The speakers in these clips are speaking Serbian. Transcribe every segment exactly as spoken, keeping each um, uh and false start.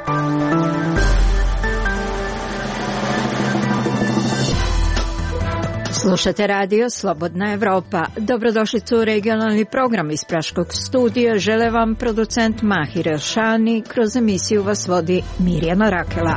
Slušate radio Slobodna Evropa. Dobrodošli u regionalni program iz Praškog studija. Žele vam producent Mahir Elšani. Kroz emisiju vas vodi Mirjana Rakela.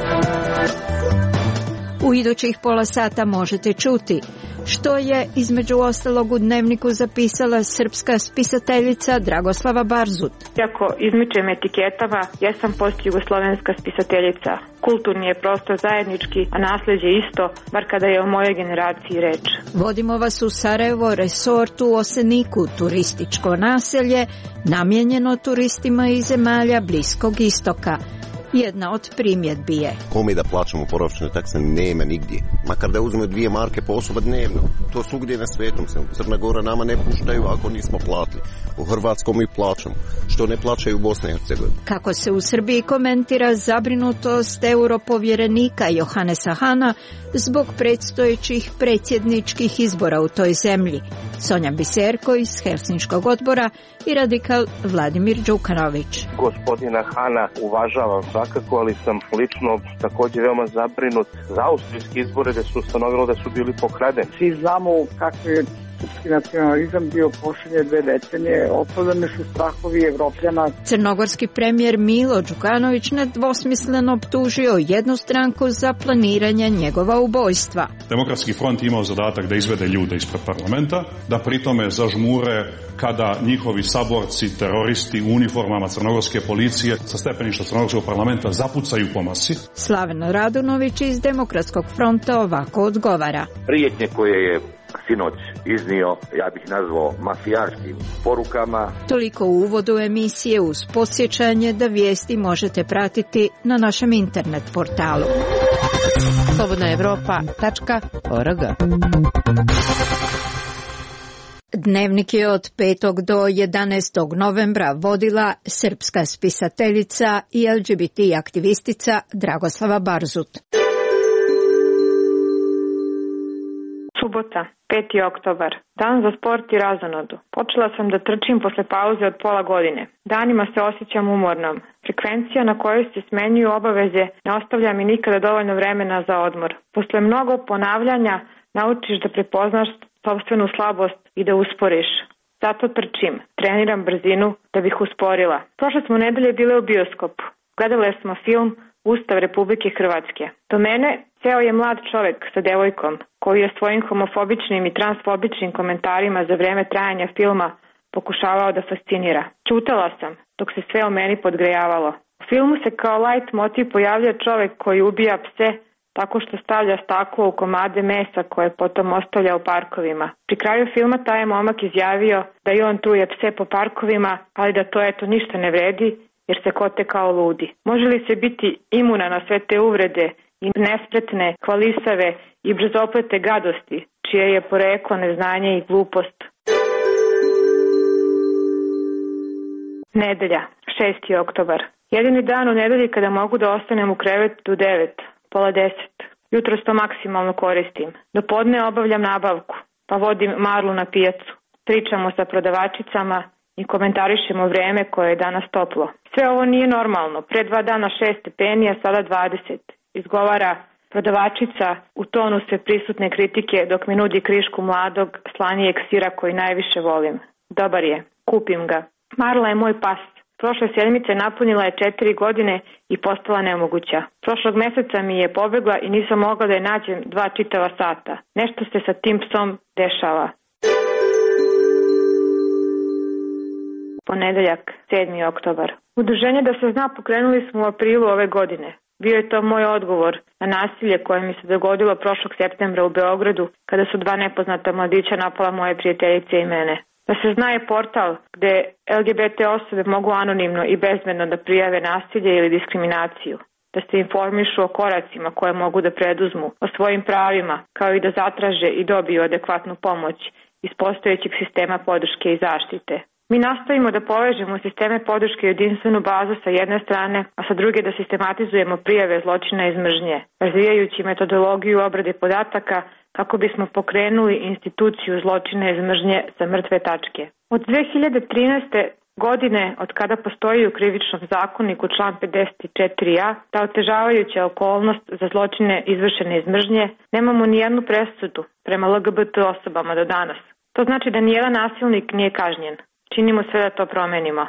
U idućih pola sata možete čuti što je između ostalog u dnevniku zapisala srpska spisateljica Dragoslava Barzut. Iako izmičem etiketama, jesam postjugoslovenska spisateljica. Kulturni je prostor zajednički, a nasljeđe isto, bar kada je o mojoj generaciji reč. Vodimo vas u Sarajevo, resortu u Oseniku, turističko naselje, namijenjeno turistima iz zemalja Bliskog istoka. Jedna od primjedbi je: kome da plaćamo boravišne takse, nema nigdje. Makar da uzmemo dvije marke po osoba dnevno. To svugdje na svetom se. Crna Gora nama ne puštaju ako nismo platili. U Hrvatskom mi plaćamo. Što ne plaćaju u Bosni i Hercegovini. Kako se u Srbiji komentira zabrinutost europovjerenika Johanesa Hana zbog predstojećih predsjedničkih izbora u toj zemlji. Sonja Biserko iz Helsinškog odbora i radikal Vladimir Đukanović. Gospodina Hana uvažavam svakako, ali sam lično također veoma zabrinut za austrijski izbore gdje su ustanovilo da su bili pokradeni. Svi znamo kako je srpski nacionalizam bio posljednje dve decenije, opravdani su strahovi Evropljana. Crnogorski premijer Milo Đukanović nedvosmisleno optužio jednu stranku za planiranje njegova ubojstva. Demokratski front imao zadatak da izvede ljude ispred parlamenta, da pritome zažmure kada njihovi saborci, teroristi u uniformama crnogorske policije sa stepeništa crnogorskog parlamenta zapucaju po masi. Slaven Radunović iz Demokratskog fronta ovako odgovara. Prijetnje koje je sinoć iznio, ja bih nazvao mafijaškim porukama. Toliko u uvodu emisije, uz podsjećanje da vijesti možete pratiti na našem internet portalu slobodna evropa tačka org. Dnevnik je od petog do jedanaestog novembra vodila srpska spisateljica i L G B T aktivistica Dragoslava Barzut. Subota, peti oktobar. Dan za sport i razonodu. Počela sam da trčim posle pauze od pola godine. Danima se osjećam umornom. Frekvencija na kojoj se smenjuju obaveze ne ostavlja mi nikada dovoljno vremena za odmor. Posle mnogo ponavljanja naučiš da prepoznaš sopstvenu slabost i da usporiš. Zato trčim, treniram brzinu da bih usporila. Prošle smo nedelje bile u bioskopu. Gledale smo film Ustav Republike Hrvatske. Do mene seo je mlad čovek sa devojkom koji je svojim homofobičnim i transfobičnim komentarima za vreme trajanja filma pokušavao da fascinira. Ćutala sam dok se sve u meni podgrejavalo. U filmu se kao light motiv pojavlja čovek koji ubija pse tako što stavlja staklo u komade mesa koje potom ostavlja u parkovima. Pri kraju filma taj je momak izjavio da i on truje pse po parkovima, ali da to eto ništa ne vredi jer se kote kao ludi. Može li se biti imuna na sve te uvrede i nespretne, hvalisave i brzoplete gadosti, čije je poreklo neznanje i glupost? Nedelja, šesti oktobar. Jedini dan u nedelji kada mogu da ostanem u krevetu do devet, pola deset. Jutros to maksimalno koristim. Do podne obavljam nabavku, pa vodim Marlu na pijacu. Pričamo sa prodavačicama i komentarišemo vreme koje je danas toplo. Sve ovo nije normalno. Pre dva dana šest stepeni, a sada dvadeset. Izgovara prodavačica u tonu sve prisutne kritike dok mi nudi krišku mladog, slanijeg sira koji najviše volim. Dobar je, kupim ga. Marla je moj pas. Prošle sedmice napunila je četiri godine i postala nemoguća. Prošlog meseca mi je pobegla i nisam mogla da je nađem dva čitava sata. Nešto se sa tim psom dešava. Ponedeljak, sedmi oktobar. Udruženje Da se zna pokrenuli smo u aprilu ove godine. Bio je to moj odgovor na nasilje koje mi se dogodilo prošlog septembra u Beogradu kada su dva nepoznata mladića napala moje prijateljice i mene. Da se zna je portal gde L G B T osobe mogu anonimno i bezbedno da prijave nasilje ili diskriminaciju, da se informišu o koracima koje mogu da preduzmu, o svojim pravima, kao i da zatraže i dobiju adekvatnu pomoć iz postojećeg sistema podrške i zaštite. Mi nastavimo da povežemo sisteme podrške i jedinstvenu bazu sa jedne strane, a sa druge da sistematizujemo prijave zločina iz mržnje, razvijajući metodologiju obrade podataka kako bismo pokrenuli instituciju zločina iz mržnje sa mrtve tačke. Od dve hiljade trinaeste. Godine od kada postoji u krivičnom zakoniku član pedeset četiri a, ta otežavajuća okolnost za zločine izvršene iz mržnje, nemamo ni jednu presudu prema L G B T osobama do danas. To znači da nijedan nasilnik nije kažnjen. Činimo sve da to promenimo.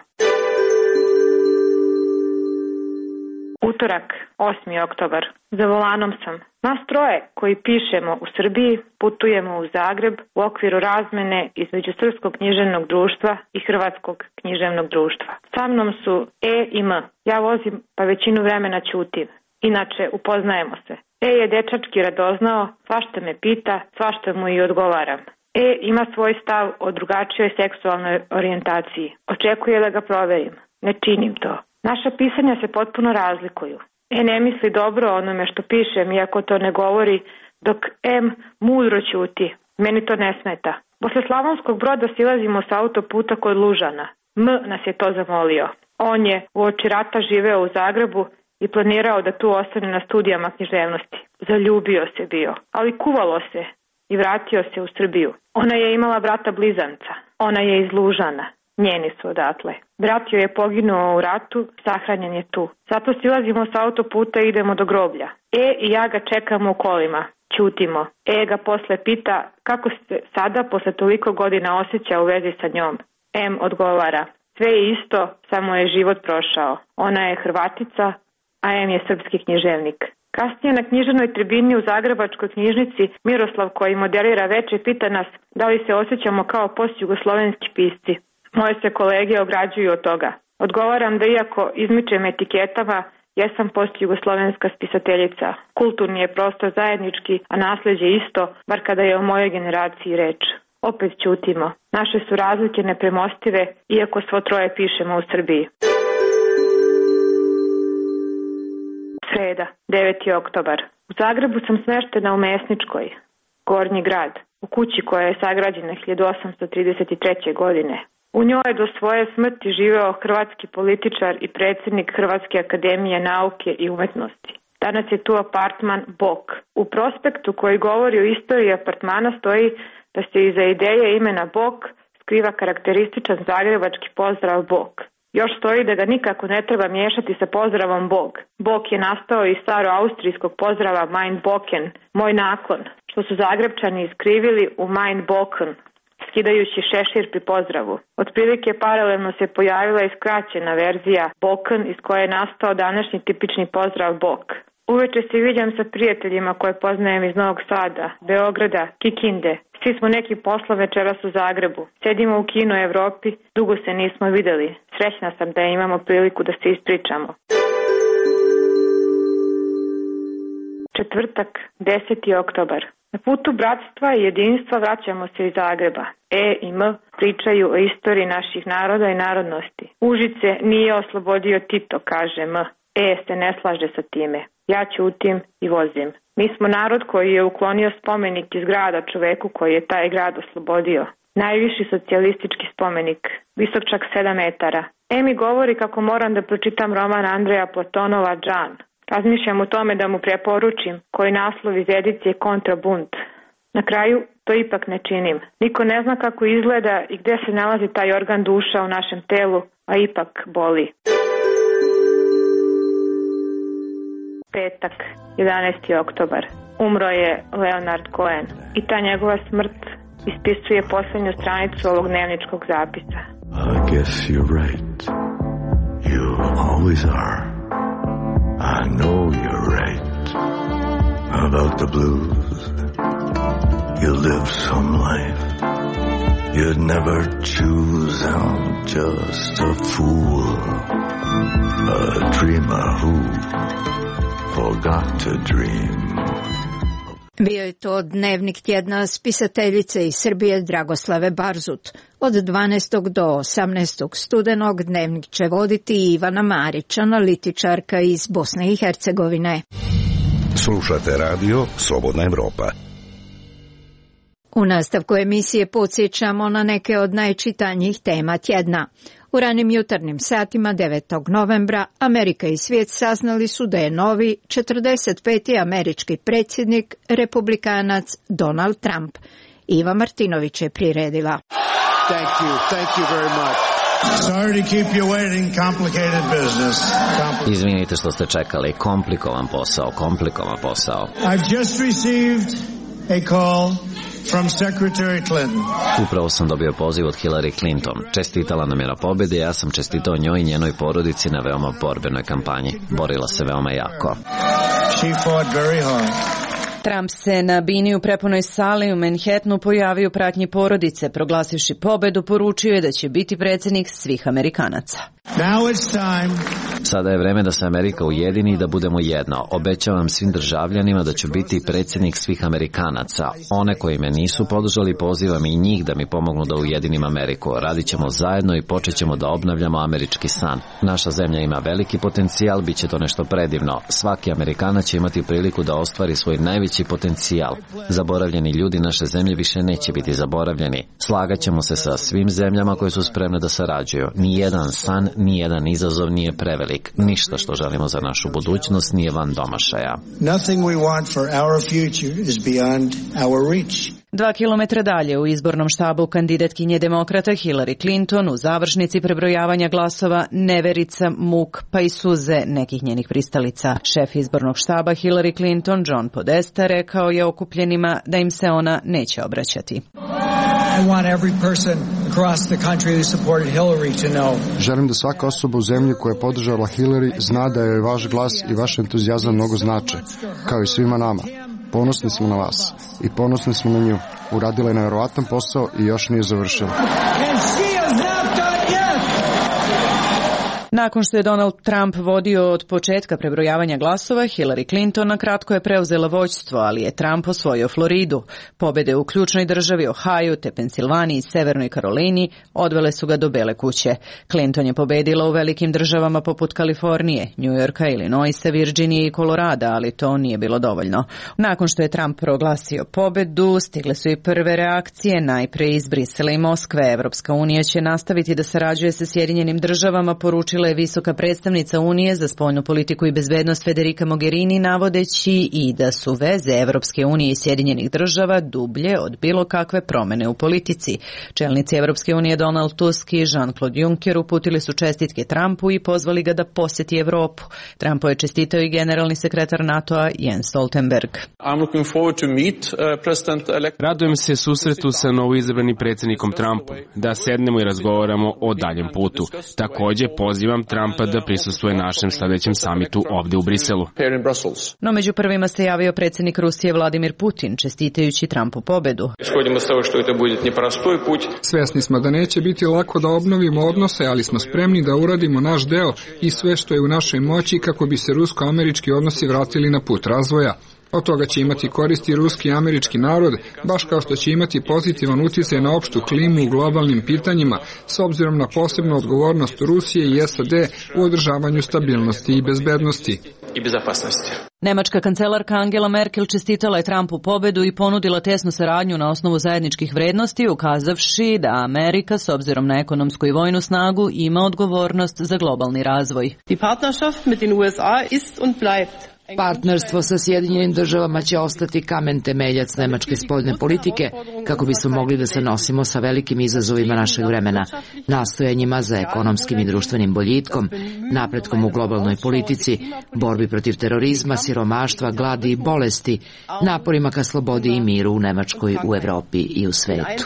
Utorak, osmi oktobar. Za volanom sam. Nas troje koji pišemo u Srbiji putujemo u Zagreb u okviru razmene između Srpskog književnog društva i Hrvatskog književnog društva. Sa mnom su E i M. Ja vozim pa većinu vremena ćutim. Inače, upoznajemo se. E je dečački radoznao, svašta me pita, svašta mu i odgovaram. E ima svoj stav o drugačijoj seksualnoj orijentaciji. Očekuje da ga proverim. Ne činim to. Naša pisanja se potpuno razlikuju. E ne misli dobro o onome što pišem, iako to ne govori, dok M mudro ćuti. Meni to ne smeta. Posle Slavonskog Broda silazimo sa autoputa kod Lužana. M nas je to zamolio. On je uoči rata živeo u Zagrebu i planirao da tu ostane na studijama književnosti. Zaljubio se bio, ali kuvalo se i vratio se u Srbiju. Ona je imala brata blizanca. Ona je iz Lužana. Njeni su odatle. Brat joj je poginuo u ratu, sahranjen je tu. Zato silazimo sa autoputa i idemo do groblja. E i ja ga čekamo u kolima. Ćutimo. E ga posle pita kako se sada posle toliko godina osjeća u vezi sa njom. M odgovara, sve je isto, samo je život prošao. Ona je Hrvatica, a M je srpski književnik. Kasnije na književnoj tribini u Zagrebačkoj knjižnici Miroslav, koji moderira veče, pita nas da li se osjećamo kao postjugoslovenski pisci. Moje se kolege ograđuju od toga. Odgovaram da iako izmičem etiketama, jesam postjugoslovenska spisateljica. Kulturni je prostor zajednički, a nasleđe isto, bar kada je o mojoj generaciji reč. Opet ćutimo. Naše su razlike nepremostive, iako svo troje pišemo u Srbiji. Sreda, deveti oktobar. U Zagrebu sam smeštena u Mesničkoj, Gornji grad, u kući koja je sagrađena hiljadu osamsto trideset treće. godine. U njoj je do svoje smrti živeo hrvatski političar i predsjednik Hrvatske akademije nauke i umetnosti. Danas je tu apartman Bok. U prospektu koji govori o istoriji apartmana stoji da se iza ideje imena Bok skriva karakterističan zagrebački pozdrav Bok. Još stoji da ga nikako ne treba miješati sa pozdravom Bog. Bok je nastao iz staro-austrijskog pozdrava Mein Boken, moj naklon, što su Zagrebčani iskrivili u Mein Boken, skidajući šešir pri pozdravu. Otprilike paralelno se pojavila i skraćena verzija Boken, iz koje je nastao današnji tipični pozdrav Bok. Uveče se viđam sa prijateljima koje poznajem iz Novog Sada, Beograda, Kikinde. Svi smo neki posla večeras u Zagrebu. Sedimo u Kino Evropi, dugo se nismo videli. Srećna sam da imamo priliku da se ispričamo. Četvrtak, deseti oktobar. Na putu bratstva i jedinstva vraćamo se iz Zagreba. E i M pričaju o istoriji naših naroda i narodnosti. Užice nije oslobodio Tito, kaže M. E se ne slaže sa time. Ja ćutim i vozim. Mi smo narod koji je uklonio spomenik iz grada čoveku koji je taj grad oslobodio. Najviši socijalistički spomenik, visok čak sedam metara. E mi govori kako moram da pročitam roman Andreja Platonova Džan. Razmišljam o tome da mu preporučim koji naslov iz edicije Kontrabunt. Na kraju to ipak ne činim. Niko ne zna kako izgleda i gde se nalazi taj organ duša u našem telu, a ipak boli. Petak, jedanaesti oktobar. Umro je Leonard Cohen i ta njegova smrt ispisuje posljednju stranicu ovog dnevničkog zapisa. I guess you're right. You always are. I know you're right about the blues. You live some life you'd never choose. I'm just a fool, a dreamer who forgot to dream. Bio je to dnevnik tjedna spisateljice iz Srbije Dragoslave Barzut. Od dvanaestog do osamnaestog studenog dnevnik će voditi Ivana Marić, analitičarka iz Bosne i Hercegovine. Slušate radio Slobodna Evropa. U nastavku emisije podsjećamo na neke od najčitanjih tema tjedna. U ranim jutarnjim satima devetog novembra Amerika i svijet saznali su da je novi četrdeset peti američki predsjednik republikanac Donald Trump. Iva Martinović je priredila. Thank you. Thank you very much. Sorry to keep you waiting, complicated business. Compl- Izvinite što ste čekali, komplikovan posao, komplikovan posao. I've just received a call from Secretary Clinton. Upravo sam dobio poziv od Hillary Clinton. Čestitala nam je na pobjedi, ja sam čestitao njoj i njenoj porodici na veoma borbenoj kampanji. Borila se veoma jako. She fought very hard. Trump se na bini u prepunoj sali u Manhattanu pojavio u pratnji porodice, proglasivši pobedu, poručio je da će biti predsjednik svih Amerikanaca. Now it's time. Sada je vreme da se Amerika ujedini i da budemo jedno. Obećavam svim državljanima da ću biti predsjednik svih Amerikanaca. One koji me nisu podržali, pozivam i njih da mi pomognu da ujedinim Ameriku. Radit ćemo zajedno i počet ćemo da obnavljamo američki san. Naša zemlja ima veliki potencijal, bit će to nešto predivno. Svaki Amerikanac će imati priliku da ostvari svoj najveći potencijal. Zaboravljeni ljudi naše zemlje više neće biti zaboravljeni. Slagat ćemo se sa svim zemljama koje su spremne da sarađuju. Nijedan san, nijedan izazov nije prevelik. Ništa što želimo za našu budućnost nije van domašaja. Nothing we want for our future is beyond our reach. Dva kilometra dalje u izbornom štabu kandidatkinje demokrata Hillary Clinton u završnici prebrojavanja glasova neverica, muk pa i suze nekih njenih pristalica. Šef izbornog štaba Hillary Clinton, John Podesta, rekao je okupljenima da im se ona neće obraćati. I want every person across the country who supported Hillary to know. Želim da svaka osoba u zemlji koja je podržala Hillary zna da joj vaš glas i vaš entuzijazam mnogo znače, kao i svima nama. Ponosni smo na vas i ponosni smo na nju. Uradila je nevjerovatan posao i još nije završila. Nakon što je Donald Trump vodio od početka prebrojavanja glasova, Hillary Clinton na kratko je preuzela vođstvo, ali je Trump osvojio Floridu. Pobjede u ključnoj državi Ohio, te Pensilvaniji i Severnoj Karolini odvele su ga do Bele kuće. Clinton je pobedila u velikim državama poput Kalifornije, New Yorka, Illinoisa, Virginije i Kolorada, ali to nije bilo dovoljno. Nakon što je Trump proglasio pobedu, stigle su i prve reakcije, najprije iz Brisela i Moskve. Evropska unija će nastaviti da sarađuje sa Sjedinjenim državama, poručila je visoka predstavnica Unije za spoljnu politiku i bezbednost Federica Mogherini, navodeći i da su veze Evropske unije i Sjedinjenih država dublje od bilo kakve promene u politici. Čelnici Evropske unije Donald Tusk i Jean-Claude Juncker uputili su čestitke Trumpu i pozvali ga da posjeti Evropu. Trumpu je čestitao i generalni sekretar NATO-a Jens Stoltenberg. Radujem se susretu sa novoizabranim predsjednikom Trumpom, da sednemo i razgovaramo o daljem putu. Također pozivam Trumpa da prisustvuje našem sljedećem samitu ovdje u Briselu. No među prvima se javio predsjednik Rusije Vladimir Putin, čestitajući Trumpu pobedu. Svjesni smo da neće biti lako da obnovimo odnose, ali smo spremni da uradimo naš deo i sve što je u našoj moći kako bi se rusko-američki odnosi vratili na put razvoja. Od toga će imati koristi ruski i američki narod, baš kao što će imati pozitivan utjecaj na opštu klimu u globalnim pitanjima, s obzirom na posebnu odgovornost Rusije i S A D u održavanju stabilnosti i bezbednosti. Nemačka kancelarka Angela Merkel čestitala je Trumpu pobedu i ponudila tesnu saradnju na osnovu zajedničkih vrednosti, ukazavši da Amerika, s obzirom na ekonomsku i vojnu snagu, ima odgovornost za globalni razvoj. Die Partnerschaft mit den U S A ist und bleibt. Partnerstvo sa Sjedinjenim državama će ostati kamen temeljac nemačke spoljne politike kako bismo mogli da se nosimo sa velikim izazovima našeg vremena, nastojanjima za ekonomskim i društvenim boljitkom, napretkom u globalnoj politici, borbi protiv terorizma, siromaštva, gladi i bolesti, naporima ka slobodi i miru u Nemačkoj, u Evropi i u svetu.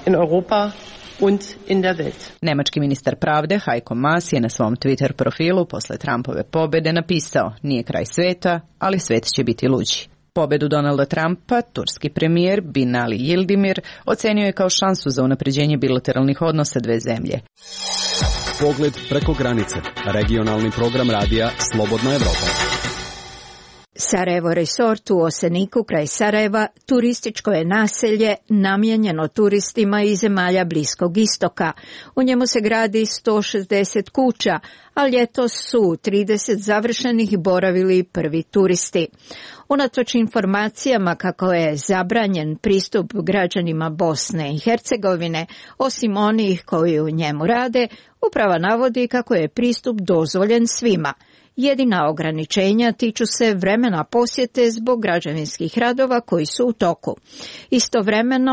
Und in der Welt. Nemački ministar pravde Heiko Maas je na svom Twitter profilu posle Trumpove pobjede napisao: nije kraj sveta, ali svet će biti luđi. Pobedu Donalda Trumpa, turski premijer Binali Yildirim ocenio je kao šansu za unapređenje bilateralnih odnosa dve zemlje. Pogled preko granice. Regionalni program radija Slobodna Evropa. Sarajevo Resort u Oseniku kraj Sarajeva turističko je naselje namijenjeno turistima iz zemalja Bliskog istoka. U njemu se gradi sto šezdeset kuća, a ljetos su trideset završenih boravili prvi turisti. Unatoč informacijama kako je zabranjen pristup građanima Bosne i Hercegovine, osim onih koji u njemu rade, uprava navodi kako je pristup dozvoljen svima. Jedina ograničenja tiču se vremena posjete zbog građevinskih radova koji su u toku. Istovremeno,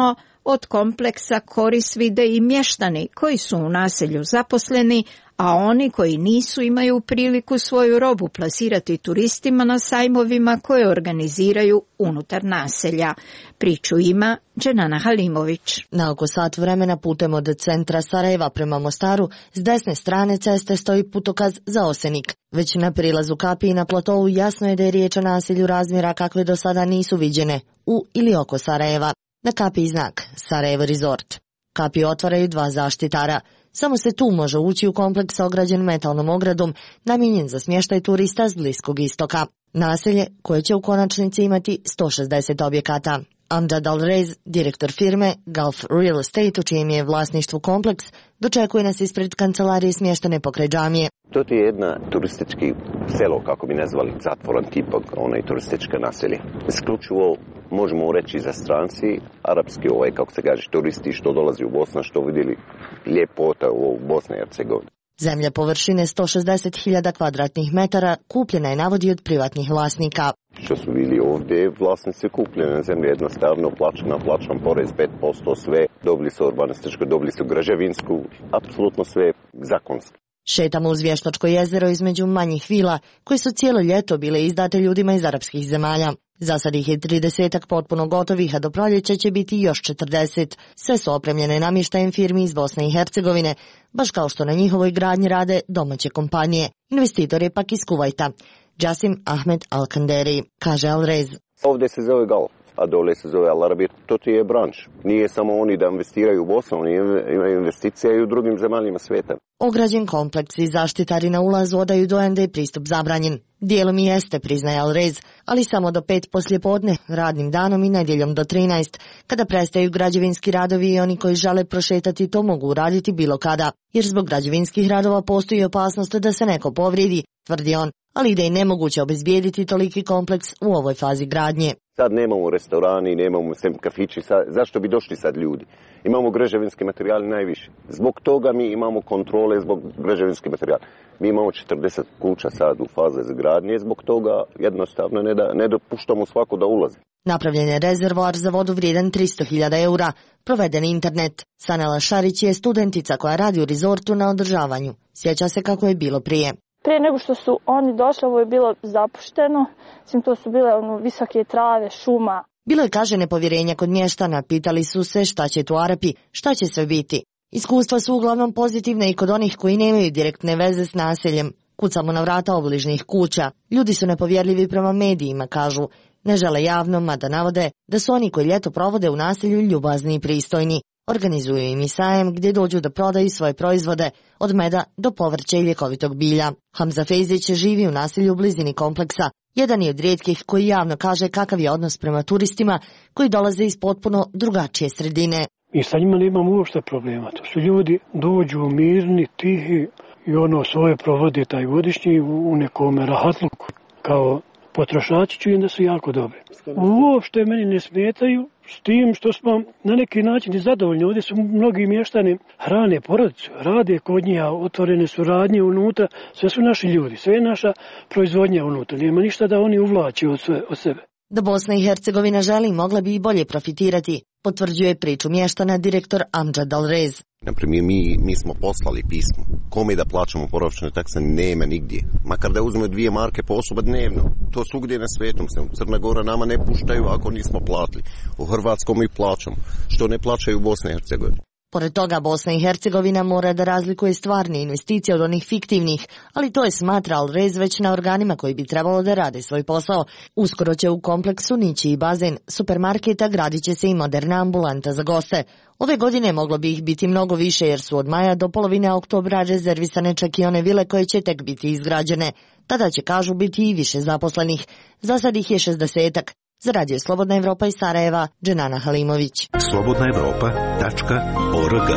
Od kompleksa koris vide i mještani koji su u naselju zaposleni, a oni koji nisu imaju priliku svoju robu plasirati turistima na sajmovima koje organiziraju unutar naselja. Priču ima Dženana Halimović. Na oko sat vremena putem od centra Sarajeva prema Mostaru s desne strane ceste stoji putokaz za Osenik. Već na prilazu Kapiji na platovu jasno je da je riječ o naselju razmjera kakve do sada nisu viđene u ili oko Sarajeva. Na Kapiji znak Sarajevo Resort. Kapiju otvaraju dva zaštitara. Samo se tu može ući u kompleks ograđen metalnom ogradom, namijenjen za smještaj turista s Bliskog istoka. Naselje koje će u konačnici imati sto šezdeset objekata. Amjad Al-Rez, direktor firme Gulf Real Estate, u čijem je vlasništvu kompleks, dočekuje nas ispred kancelarije smještene pokraj džamije. To je jedna turistički selo, kako bi nazvali, zatvoran tipak, onaj turistička naselje. Isključivo možemo reći za stranci, arapski, ovaj, kako se kaže, turisti što dolazi u Bosnu, što vidjeli ljepota u Bosni i Hercegovini. Zemlja površine sto šezdeset hiljada kvadratnih metara kupljena je, navodi, od privatnih vlasnika. Što su bili ovdje, vlasnici kupljene zemlje jednostavno plaćana, plaćan porez pet posto, sve, dobili su urbanističku, dobili su građevinsku, apsolutno sve zakonski. Šetamo uz Vještačko jezero između manjih vila, koje su cijelo ljeto bile izdate ljudima iz arapskih zemalja. Za sad ih je tridesetak potpuno gotovih, a do proljeća će biti još četrdeset. Sve su opremljene namještajem firmi iz Bosne i Hercegovine, baš kao što na njihovoj gradnji rade domaće kompanije. Investitor je pak iz Kuvajta, Jasim Ahmed Al-Kanderi, kaže Al-Rez. Ovdje se zove Gulf, a dole se zove Al-Arabija. To ti je branš. Nije samo oni da investiraju u Bosnu, oni imaju investicije i u drugim zemaljima svijeta. Ograđen kompleks i zaštitari na ulazu odaju dojam da je pristup zabranjen. Dijelom i jeste, priznaje Al-Rez, ali samo do pet poslijepodne, radnim danom i nedjeljom do trinaest, kada prestaju građevinski radovi i oni koji žele prošetati to mogu uraditi bilo kada, jer zbog građevinskih radova postoji opasnost da se neko povrijedi, tvrdi on, ali da je nemoguće obezbijediti toliki kompleks u ovoj fazi gradnje. Sad nemamo restorani, nemamo sem kafići, sad, zašto bi došli sad ljudi? Imamo građevinski materijal najviše. Zbog toga mi imamo kontrole zbog građevinski materijal. Mi imamo četrdeset kuća sad u fazi izgradnje, zbog toga jednostavno ne, da, ne dopuštamo svako da ulazi. Napravljen je rezervoar za vodu vrijedan tristo hiljada eura, proveden internet. Sanela Šarić je studentica koja radi u rezortu na održavanju. Sjeća se kako je bilo prije. Prije nego što su oni došli, ovo je bilo zapušteno, sim to su bile ono, visoke trave, šuma. Bilo je, kaže, nepovjerenja kod mještana, pitali su se šta će tu Arapi, šta će sve biti. Iskustva su uglavnom pozitivne i kod onih koji nemaju direktne veze s naseljem. Kucamo na vrata obližnjih kuća. Ljudi su nepovjerljivi prema medijima, kažu. Ne žele javno, mada navode da su oni koji ljeto provode u naselju ljubazni i pristojni. Organizuju im i sajem gdje dođu da prodaju svoje proizvode, od meda do povrća i ljekovitog bilja. Hamza Fejzić živi u naselju u blizini kompleksa. Jedan je od rijetkih koji javno kaže kakav je odnos prema turistima koji dolaze iz potpuno drugačije sredine. Mi sa njima nemamo uopšte problema. To su ljudi, dođu mirni, tihi i ono svoje provode taj godišnji u nekom rahatluku. Kao potrošači čujem da su jako dobri. Uopšte meni ne smetaju, s tim što smo na neki način i zadovoljni. Ovdje su mnogi mještani hrane porodicu, rade kod njih, otvorene su radnje unutra, sve su naši ljudi, sve je naša proizvodnja unutra, nema ništa da oni uvlače od, sve, od sebe. Da Bosna i Hercegovina želi, mogla bi i bolje profitirati, potvrđuje priču mještana direktor Amjad Al-Rez. Naprimjer, mi, mi smo poslali pismo. Kome da plaćamo boravišne takse nema nigdje. Makar da uzmemo dvije marke po osoba dnevno. To svugdje na svetom se. Crna Gora nama ne puštaju ako nismo platili. U Hrvatskom mi plaćamo. Što ne plaćaju u Bosni i Hercegovini. Pored toga, Bosna i Hercegovina mora da razlikuje stvarne investicije od onih fiktivnih, ali to je, smatra Al-Rez, već na organima koji bi trebalo da rade svoj posao. Uskoro će u kompleksu nići i bazen supermarketa, gradit će se i moderna ambulanta za goste. Ove godine moglo bi ih biti mnogo više jer su od maja do polovine oktobra rezervisane čak i one vile koje će tek biti izgrađene. Tada će, kažu, biti i više zaposlenih. Za sad ih je šezdesetak. Za Radio Slobodna Evropa iz Sarajeva, Dženana Halimović. slobodna evropa tačka org.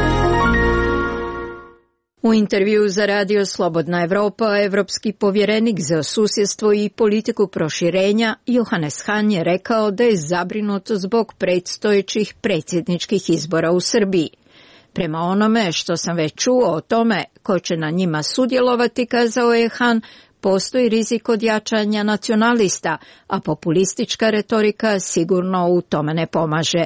U intervju za Radio Slobodna Evropa, evropski povjerenik za susjedstvo i politiku proširenja Johannes Hahn je rekao da je zabrinut zbog predstojećih predsjedničkih izbora u Srbiji. Prema onome što sam već čuo o tome ko će na njima sudjelovati, kazao je Hahn, postoji rizik od jačanja nacionalista, a populistička retorika sigurno u tome ne pomaže.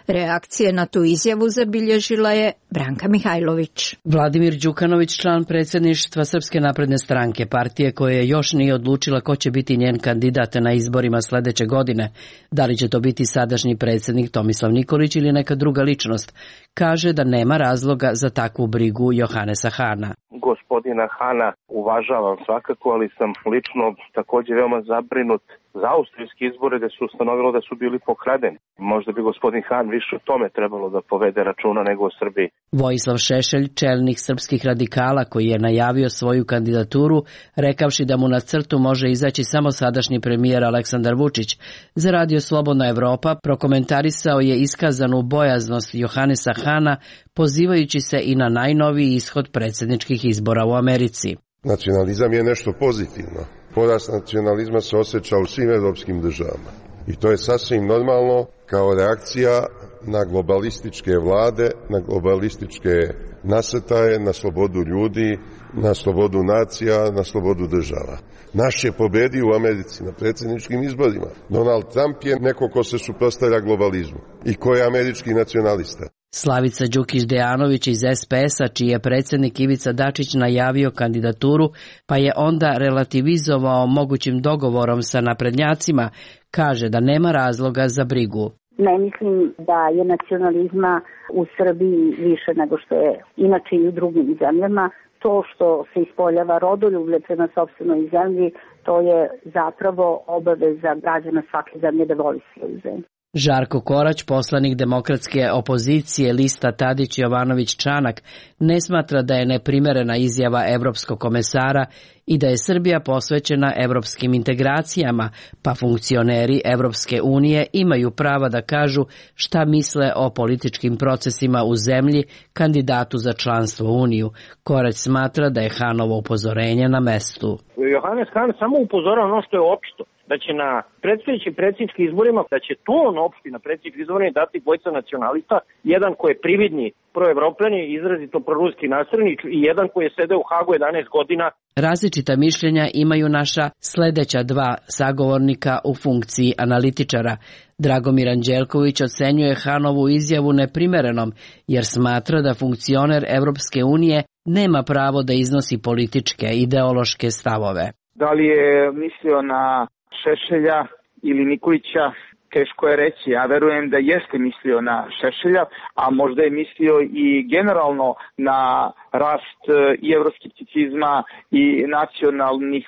Reakcije na tu izjavu zabilježila je Branka Mihajlović. Vladimir Đukanović, član predsjedništva Srpske napredne stranke, partije koje još nije odlučila ko će biti njen kandidat na izborima sledeće godine, da li će to biti sadašnji predsjednik Tomislav Nikolić ili neka druga ličnost, kaže da nema razloga za takvu brigu Johanesa Hana. Gospodina Hana uvažavam svakako, ali sam lično također veoma zabrinut za austrijski izbore gde se ustanovilo da su bili pokradeni. Možda bi gospodin Han više o tome trebalo da povede računa nego o Srbiji. Vojislav Šešelj, čelnik srpskih radikala koji je najavio svoju kandidaturu, rekavši da mu na crtu može izaći samo sadašnji premijer Aleksandar Vučić, za Radio Slobodna Evropa prokomentarisao je iskazanu bojaznost Johanesa Hana, pozivajući se i na najnoviji ishod predsjedničkih izbora u Americi. Nacionalizam je nešto pozitivno. Porast nacionalizma se osjeća u svim evropskim državama. I to je sasvim normalno kao reakcija na globalističke vlade, na globalističke nasrtaje, na slobodu ljudi, na slobodu nacija, na slobodu država. Naš je pobedio u Americi na predsjedničkim izborima. Donald Trump je neko ko se suprotstavlja globalizmu i ko je američki nacionalista. Slavica Đukić Dejanović iz es pe es a, čiji je predsjednik Ivica Dačić najavio kandidaturu, pa je onda relativizovao mogućim dogovorom sa naprednjacima, kaže da nema razloga za brigu. Ne mislim da je nacionalizma u Srbiji više nego što je inače i u drugim zemljama. To što se ispoljava rodoljublje prema sopstvenoj zemlji, to je zapravo obaveza građana svake zemlje da voli svoju zemlju. Žarko Korać, poslanik demokratske opozicije lista Tadić Jovanović Čanak, ne smatra da je neprimerena izjava evropskog komesara i da je Srbija posvećena evropskim integracijama, pa funkcioneri Evropske unije imaju prava da kažu šta misle o političkim procesima u zemlji kandidatu za članstvo u Uniju. Korać smatra da je Hanovo upozorenje na mestu. Johannes Han samo upozorava ono što je opšto, da će na predstojećim predsjedničkim izborima, da će ton opšti na predsjedničkim izborima dati dvojica nacionalista, jedan koji je prividni proevropljani, izrazito proruski nasrednik i jedan koji je sedeo u Hagu jedanaest godina. Različita mišljenja imaju naša sledeća dva sagovornika u funkciji analitičara. Dragomir Anđelković ocenjuje Hanovu izjavu neprimerenom, jer smatra da funkcioner Evropske unije nema pravo da iznosi političke, ideološke stavove. Da li je mislio na Šešelja ili Nikolića, teško je reći. Ja verujem da jeste mislio na Šešelja, a možda je mislio i generalno na rast i evroskepticizma i nacionalnih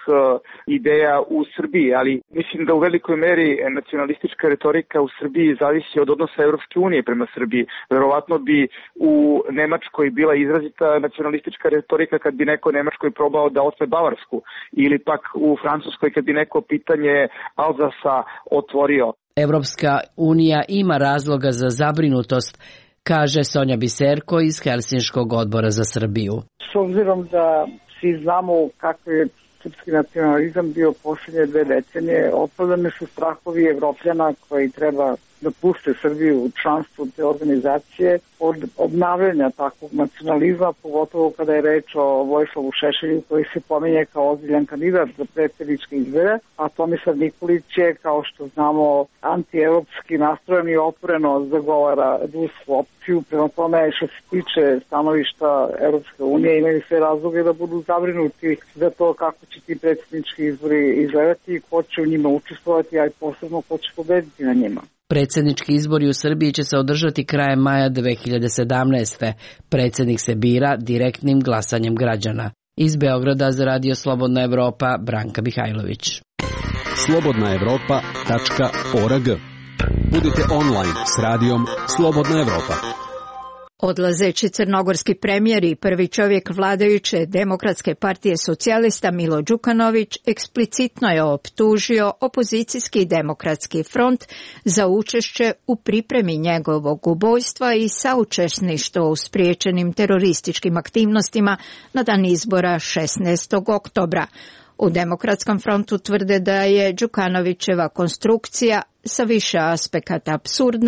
ideja u Srbiji, ali mislim da u velikoj meri nacionalistička retorika u Srbiji zavisi od odnosa Evropske unije prema Srbiji. Verovatno bi u Nemačkoj bila izrazita nacionalistička retorika kad bi neko Nemačkoj probao da otme Bavarsku, ili pak u Francuskoj kad bi neko pitanje Alzasa otvorio. Evropska unija ima razloga za zabrinutost, kaže Sonja Biserko iz Helsinškog odbora za Srbiju. S obzirom da svi znamo kako je srpski nacionalizam bio posljednje dve decenije, opravdani su strahovi Evropljana koji treba da puste Srbiju u članstvu te organizacije od obnavljanja takvog nacionalizma, pogotovo kada je reč o Vojislavu Šešelju koji se pominje kao ozbiljan kandidat za predsjedničke izbore, a Tomislav Nikolić je, kao što znamo, antievropski nastrojen i otvoreno zagovara rusku opciju. Prema tome, što se tiče stanovišta Evropske unije, imaju sve razloge da budu zabrinuti za to kako će ti predsjednički izbori izgledati, ko će u njima učestvovati, a i posebno ko će pobediti na njima. Predsjednički izbori u Srbiji će se održati krajem maja dve hiljade sedamnaeste. Predsjednik se bira direktnim glasanjem građana. Iz Beograda za Radio Slobodna Evropa, Branka Mihajlović. slobodna evropa tačka org. Budite online s radijom Slobodna Evropa. Odlazeći crnogorski premijer i prvi čovjek vladajuće Demokratske partije socijalista Milo Đukanović eksplicitno je optužio opozicijski Demokratski front za učešće u pripremi njegovog ubojstva i saučesništvo u spriječenim terorističkim aktivnostima na dan izbora šesnaestog oktobra. U Demokratskom frontu tvrde da je Đukanovićeva konstrukcija sa više aspekata apsurdna,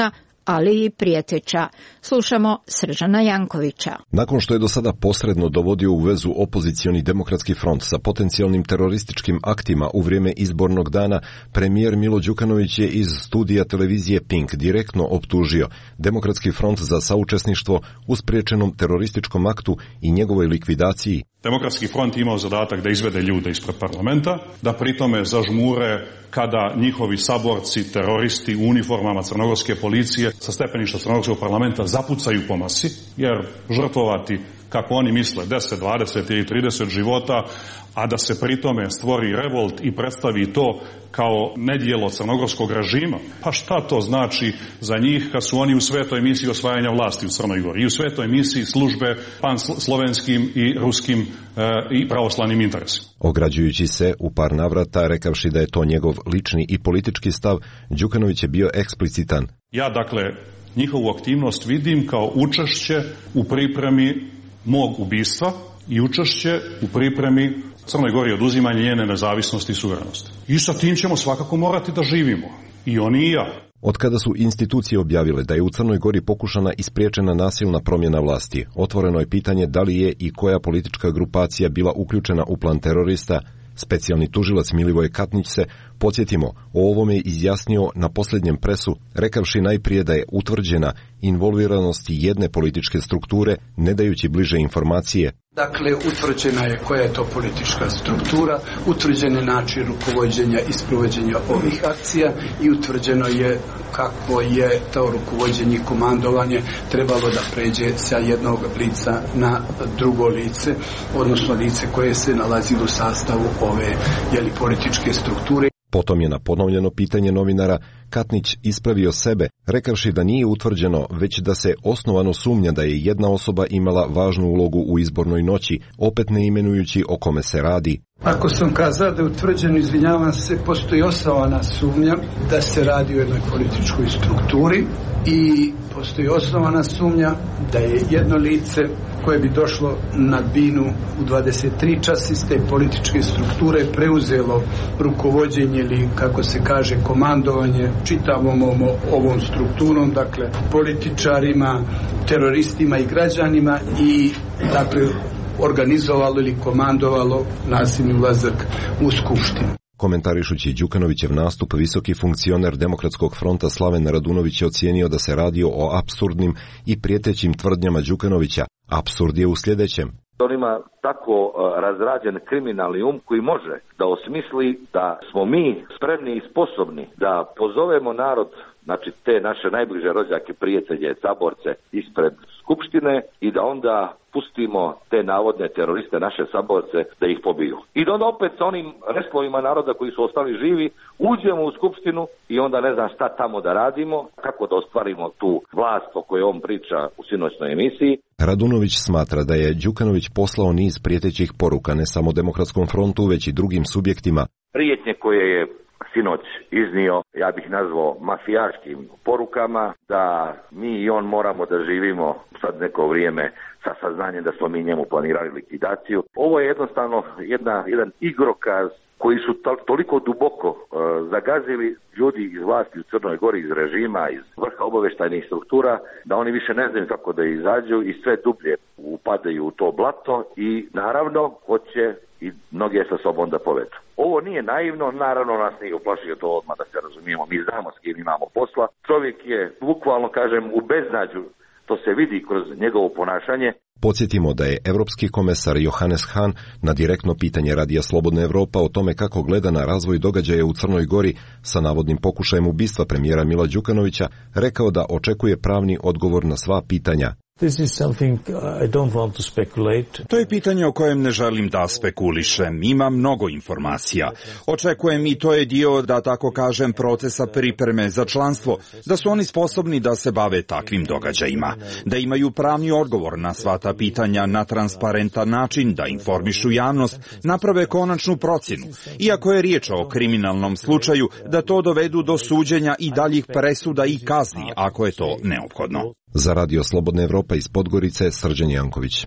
ali i prijeteća. Slušamo Sržana Jankovića. Nakon što je do sada posredno dovodio u vezu opozicioni Demokratski front sa potencijalnim terorističkim aktima u vrijeme izbornog dana, premijer Milo Đukanović je iz studija televizije Pink direktno optužio Demokratski front za saučesništvo u spriječenom terorističkom aktu i njegovoj likvidaciji. Demokratski front imao zadatak da izvede ljude ispred parlamenta, da pritome zažmure kada njihovi saborci, teroristi u uniformama crnogorske policije sa stepeništa crnogorskog parlamenta zapucaju po masi, jer žrtvovati, kako oni misle, deset, dvadeset ili trideset života, a da se pritome stvori revolt i predstavi to kao nedjelo crnogorskog režima, pa šta to znači za njih kad su oni u svetoj misiji osvajanja vlasti u Crnoj Gori i u svetoj misiji službe panslovenskim i ruskim e, i pravoslavnim interesima. Ograđujući se u par navrata, rekavši da je to njegov lični i politički stav, Đukanović je bio eksplicitan. Ja, dakle, njihovu aktivnost vidim kao učešće u pripremi mog ubistva i učešće u pripremi Crnoj Gori oduzimanje njene nezavisnosti i suverenosti. I sa tim ćemo svakako morati da živimo. I oni i ja. Od kada su institucije objavile da je u Crnoj Gori pokušana i spriječena nasilna promjena vlasti, otvoreno je pitanje da li je i koja politička grupacija bila uključena u plan terorista. Specijalni tužilac Milivoje Katnić se, podsjetimo, o ovome izjasnio na posljednjem presu, rekavši najprije da je utvrđena involviranost jedne političke strukture, ne dajući bliže informacije. Dakle, utvrđena je koja je to politička struktura, utvrđen je način rukovođenja i sprovođenja ovih akcija i utvrđeno je kako je to rukovođenje i komandovanje trebalo da pređe sa jednog lica na drugo lice, odnosno lice koje se nalazi u sastavu ove jeli, političke strukture. Potom je na ponovljeno pitanje novinara Katnić ispravio sebe, rekavši da nije utvrđeno, već da se osnovano sumnja da je jedna osoba imala važnu ulogu u izbornoj noći, opet ne imenujući o kome se radi. Ako sam kazao da je utvrđeno, izvinjavam se, postoji osnovana sumnja da se radi o jednoj političkoj strukturi i postoji osnovana sumnja da je jedno lice koje bi došlo na binu u dvadeset tri časa iz te političke strukture preuzelo rukovođenje ili, kako se kaže, komandovanje čitavom ovom strukturom, dakle političarima, teroristima i građanima i dakle organizovalo ili komandovalo nasilni ulazak u skupštinu. Komentarišući Đukanovićev nastup, visoki funkcioner Demokratskog fronta Slaven Radunović je ocijenio da se radi o apsurdnim i prijetećim tvrdnjama Đukanovića. Apsurd je u sljedećem. On ima tako uh, razrađen kriminalni um koji može da osmisli da smo mi spremni i sposobni da pozovemo narod, znači te naše najbliže rođake, prijatelje, saborce ispred skupštine i da onda pustimo te navodne teroriste, naše saborce, da ih pobiju. I da onda opet sa onim restlovima naroda koji su ostali živi uđemo u skupštinu i onda ne znam šta tamo da radimo, kako da ostvarimo tu vlast o kojoj on priča u sinoćnoj emisiji. Radunović smatra da je Đukanović poslao niz prijetećih poruka ne samo Demokratskom frontu, već i drugim subjektima. Prijetnje koje je sinoć iznio, ja bih nazvao mafijaškim porukama, da mi i on moramo da živimo sad neko vrijeme sa saznanjem da smo mi njemu planirali likvidaciju. Ovo je jednostavno jedna, jedan igrokaz koji su to, toliko duboko uh, zagazili ljudi iz vlasti u Crnoj Gori, iz režima, iz vrha obavještajnih struktura, da oni više ne znaju kako da izađu i sve dublje upadaju u to blato i naravno hoće i mnoge sa sobom da povedu. Ovo nije naivno, naravno nas nije uplašio to odmah, da se razumijemo, mi znamo s kim imamo posla. Čovjek je, bukvalno kažem, u beznađu, to se vidi kroz njegovo ponašanje. Podsjetimo da je evropski komesar Johannes Hahn na direktno pitanje Radija Slobodna Evropa o tome kako gleda na razvoj događaja u Crnoj Gori sa navodnim pokušajem ubistva premijera Mila Đukanovića rekao da očekuje pravni odgovor na sva pitanja. This is something I don't want to speculate. To je pitanje o kojem ne želim da spekulišem. Ima mnogo informacija. Očekujem i to je dio, da tako kažem, procesa pripreme za članstvo, da su oni sposobni da se bave takvim događajima, da imaju pravni odgovor na sva ta pitanja na transparentan način, da informišu javnost, naprave konačnu procjenu. Iako je riječ o kriminalnom slučaju, da to dovedu do suđenja i daljih presuda i kazni, ako je to neophodno. Za Radio Slobodna Evropa iz Podgorice, Srđan Janković.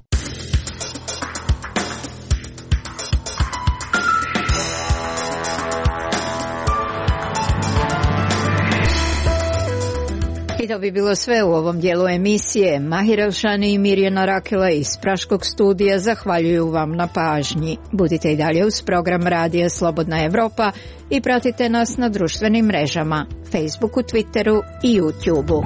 I to bi bilo sve u ovom dijelu emisije. Mahir Elšani i Mirjana Rakela iz Praškog studija zahvaljuju vam na pažnji. Budite i dalje uz program Radija Slobodna Evropa i pratite nas na društvenim mrežama, Facebooku, Twitteru i YouTubeu.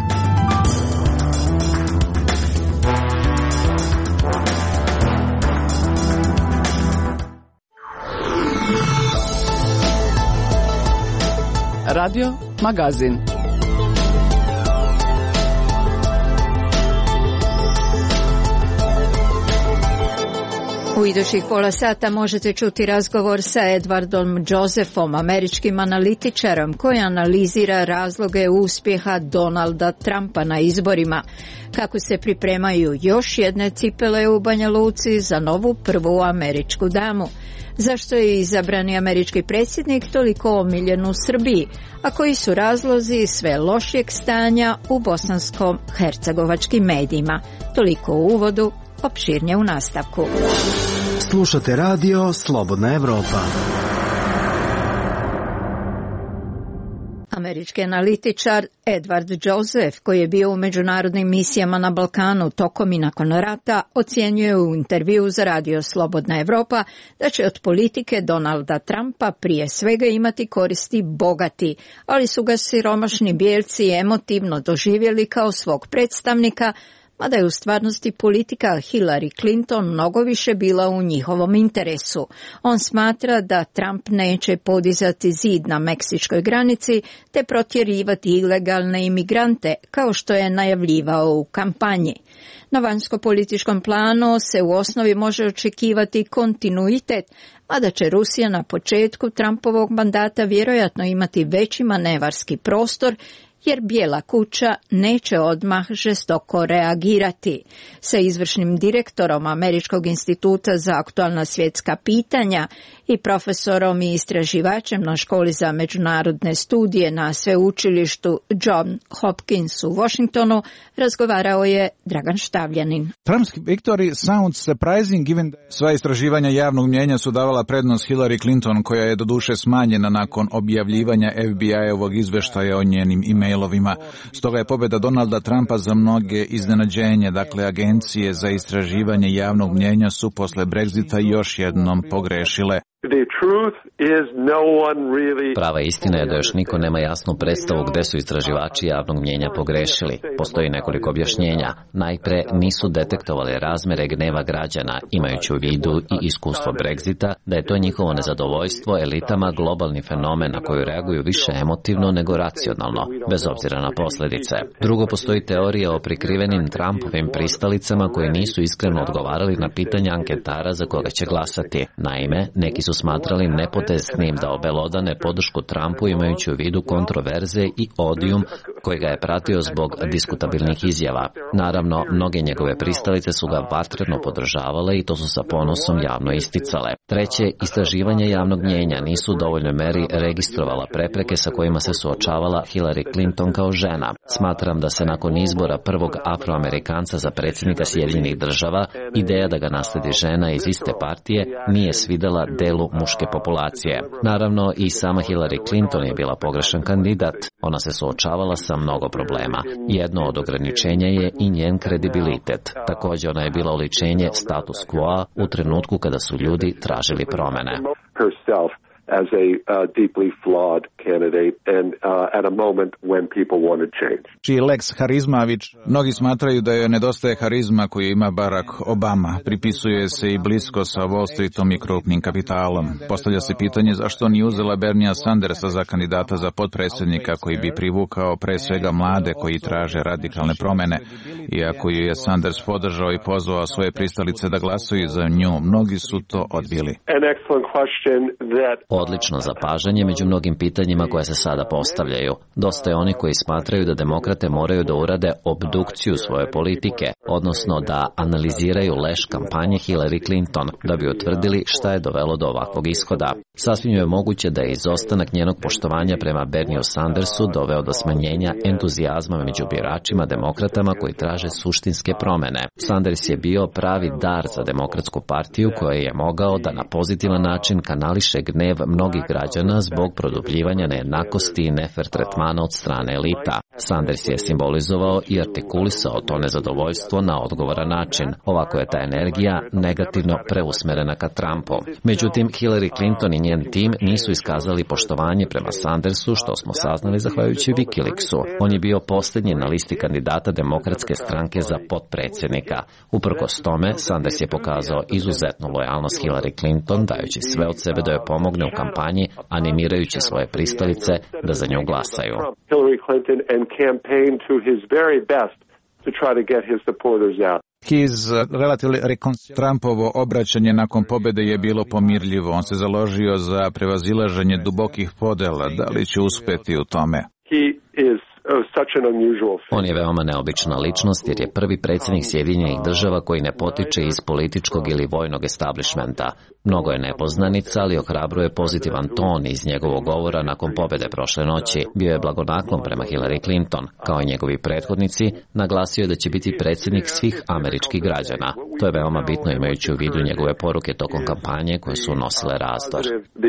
Radio Magazin. U idućih pola sata možete čuti razgovor sa Edwardom Josephom, američkim analitičarom koji analizira razloge uspjeha Donalda Trumpa na izborima, kako se pripremaju još jedne cipele u Banja Luci za novu prvu američku damu, zašto je izabrani američki predsjednik toliko omiljen u Srbiji, a koji su razlozi sve lošijeg stanja u bosansko-hercegovačkim medijima. Toliko u uvodu, opširnije u nastavku. Slušate radio Slobodna Evropa. Američki analitičar Edward Joseph, koji je bio u međunarodnim misijama na Balkanu tokom i nakon rata, ocjenjuje u intervjuu za radio Slobodna Evropa da će od politike Donalda Trumpa prije svega imati koristi bogati, ali su ga siromašni bijelci emotivno doživjeli kao svog predstavnika, mada je u stvarnosti politika Hillary Clinton mnogo više bila u njihovom interesu. On smatra da Trump neće podizati zid na meksičkoj granici te protjerivati ilegalne imigrante, kao što je najavljivao u kampanji. Na vanjsko-političkom planu se u osnovi može očekivati kontinuitet, mada će Rusija na početku Trumpovog mandata vjerojatno imati veći manevarski prostor, jer Bijela kuća neće odmah žestoko reagirati. Sa izvršnim direktorom Američkog instituta za aktualna svjetska pitanja i profesorom i istraživačem na školi za međunarodne studije na sveučilištu John Hopkins u Washingtonu razgovarao je Dragan Štavljanin. Trump's victory sounds surprising given sva istraživanja javnog mnijenja su davala prednost Hillary Clinton, koja je doduše smanjena nakon objavljivanja F B I-ovog izveštaja o njenim e-mailovima. Stoga je pobjeda Donalda Trumpa za mnoge iznenađenje, dakle agencije za istraživanje javnog mnijenja su posle Brexita još jednom pogrešile. Prava istina je da još niko nema jasnu predstavu gde su istraživači javnog mnijenja pogrešili. Postoji nekoliko objašnjenja. Najpre nisu detektovali razmere gneva građana, imajući u vidu i iskustvo Brexita, da je to njihovo nezadovoljstvo elitama globalni fenomen na koju reaguju više emotivno nego racionalno, bez obzira na posljedice. Drugo, postoji teorija o prikrivenim Trumpovim pristalicama koji nisu iskreno odgovarali na pitanja anketara za koga će glasati. Naime, neki su smatrali nepotesnim da obelodane podršku Trumpu imajući u vidu kontroverze i odijum koji ga je pratio zbog diskutabilnih izjava. Naravno, mnoge njegove pristalice su ga vatreno podržavale i to su sa ponosom javno isticale. Treće, istraživanja javnog mnijenja nisu u dovoljnoj meri registrovala prepreke sa kojima se suočavala Hillary Clinton kao žena. Smatram da se nakon izbora prvog Afroamerikanca za predsjednika Sjedinjenih država, ideja da ga nasledi žena iz iste partije nije svidela delu muške populacije. Naravno, i sama Hillary Clinton je bila pogrešan kandidat. Ona se suočavala sa mnogo problema. Jedno od ograničenja je i njen kredibilitet. Također, ona je bila oličenje status quo u trenutku kada su ljudi tražili promene. as a uh, deeply flawed candidate and uh, at a moment when people wanted change. Čiji Lex Harizmavić, mnogi smatraju da joj nedostaje harizma koju ima Barack Obama. Pripisuje se i blisko sa Wall Streetom i krupnim kapitalom. Postavlja se pitanje zašto nije uzela Bernia Sandersa za kandidata za potpredsjednika koji bi privukao pre svega mlade koji traže radikalne promene. Iako ju je Sanders podržao i pozvao svoje pristalice da glasuju za nju, mnogi su to odbili. Odlično zapažanje među mnogim pitanjima koja se sada postavljaju. Dosta je oni koji smatraju da demokrate moraju da urade obdukciju svoje politike, odnosno da analiziraju leš kampanje Hillary Clinton, da bi utvrdili šta je dovelo do ovakvog ishoda. Sasvim je moguće da je izostanak njenog poštovanja prema Bernieu Sandersu doveo do smanjenja entuzijazma među biračima demokratama koji traže suštinske promene. Sanders je bio pravi dar za demokratsku partiju koja je mogao da na pozitivan način kanališe gnev mnogih građana zbog produbljivanja nejednakosti i nefer tretmana od strane elita. Sanders je simbolizovao i artikulisao to nezadovoljstvo na odgovoran način. Ovako je ta energija negativno preusmerena ka Trumpu. Međutim, Hillary Clinton i njen tim nisu iskazali poštovanje prema Sandersu, što smo saznali zahvaljujući Wikileaksu. On je bio posljednji na listi kandidata Demokratske stranke za potpredsjednika. Uprkos tome, Sanders je pokazao izuzetnu lojalnost Hillary Clinton, dajući sve od sebe da joj pomogne u kampanji, animirajući svoje pristalice da za nju glasaju. Hillary Clinton and campaign to his very best to try to get his supporters out. His relatively recon- Trumpovo obraćanje nakon pobjede je bilo pomirljivo. On se založio za prevazilaženje dubokih podela. Da li će uspeti u tome? He is On je veoma neobična ličnost jer je prvi predsjednik Sjedinjenih država koji ne potiče iz političkog ili vojnog establishmenta. Mnogo je nepoznanica, ali ohrabruje pozitivan ton iz njegovog govora nakon pobjede prošle noći. Bio je blagonaklon prema Hillary Clinton. Kao i njegovi prethodnici, naglasio je da će biti predsjednik svih američkih građana. To je veoma bitno imajući u vidu njegove poruke tokom kampanje koje su nosile razdor.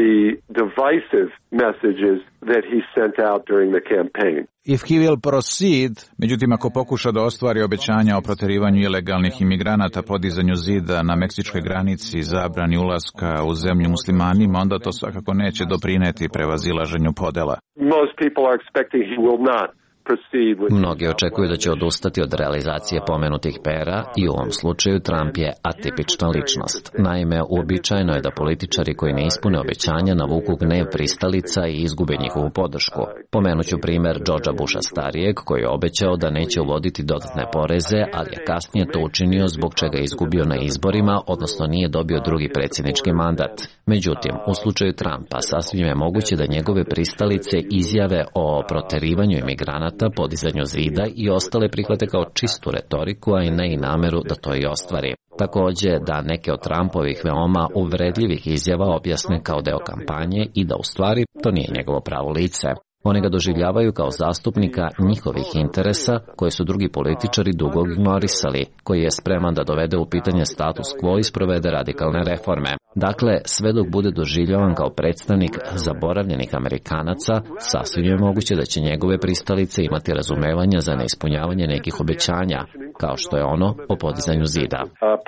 That he sent out during the campaign. If he will proceed, međutim ako pokuša da ostvari obećanja o proterivanju ilegalnih imigranata, podizanju zida na meksičkoj granici, zabrani ulaska u zemlju muslimanima, onda to svakako neće doprineti prevazilaženju podela. Most people are expecting he will not. Mnogi očekuju da će odustati od realizacije pomenutih pera i u ovom slučaju Trump je atipična ličnost. Naime, uobičajeno je da političari koji ne ispune obećanja navuku gnev pristalica i izgube njihovu podršku. Pomenuću primjer Georgea Busha starijeg koji je obećao da neće uvoditi dodatne poreze, ali je kasnije to učinio zbog čega je izgubio na izborima, odnosno nije dobio drugi predsjednički mandat. Međutim, u slučaju Trumpa sasvim je moguće da njegove pristalice izjave o proterivanju imigranata, podizanju zida i ostale prihvate kao čistu retoriku, a i ne i nameru da to i ostvari. Također da neke od Trumpovih veoma uvredljivih izjava objasne kao deo kampanje i da u stvari to nije njegovo pravo lice. Oni ga doživljavaju kao zastupnika njihovih interesa koje su drugi političari dugo ignorisali, koji je spreman da dovede u pitanje status quo i sprovede radikalne reforme. Dakle, sve dok bude doživljavan kao predstavnik zaboravljenih Amerikanaca, sasvim je moguće da će njegove pristalice imati razumevanja za neispunjavanje nekih obećanja, kao što je ono o podizanju zida.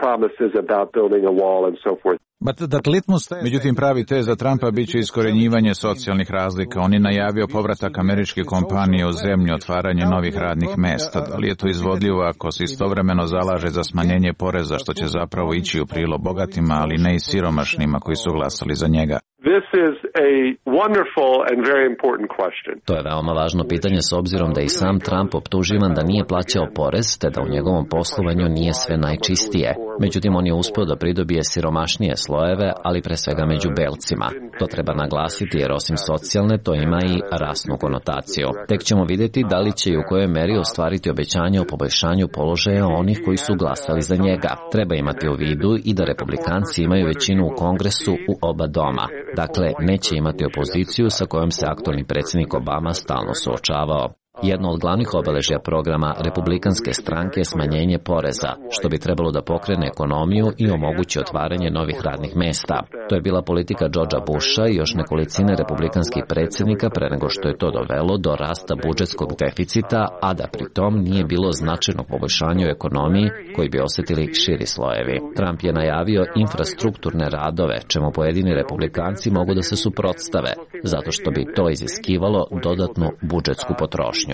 Međutim, pravi tez za Trumpa bit će iskorenjivanje socijalnih razlika. On je najavio povratak američkih kompanija u zemlju, otvaranje novih radnih mesta. Da li je to izvodljivo ako se istovremeno zalaže za smanjenje poreza, što će zapravo ići u prilog bogatima, ali ne i siromašnima koji su glasali za njega? This is a wonderful and very important question. To je veoma važno pitanje s obzirom da i sam Trump optuživan da nije plaćao porez, te da u njegovom poslovanju nije sve najčistije. Međutim, on je uspio da pridobije siromašnije slojeve, ali pre svega među belcima. To treba naglasiti jer osim socijalne, to ima i rasnu konotaciju. Tek ćemo vidjeti da li će i u kojoj meri ostvariti obećanje o poboljšanju položaja onih koji su glasali za njega. Treba imati u vidu i da republikanci imaju većinu u Kongresu u oba doma. Dakle, neće imati opoziciju sa kojom se aktualni predsjednik Obama stalno suočavao. Jedno od glavnih obeležja programa republikanske stranke je smanjenje poreza, što bi trebalo da pokrene ekonomiju i omogući otvaranje novih radnih mesta. To je bila politika Georgea Busha i još nekolicine republikanskih predsjednika pre nego što je to dovelo do rasta budžetskog deficita, a da pri tom nije bilo značajnog poboljšanja u ekonomiji koji bi osjetili širi slojevi. Trump je najavio infrastrukturne radove, čemu pojedini republikanci mogu da se suprotstave, zato što bi to iziskivalo dodatnu budžetsku potrošnju.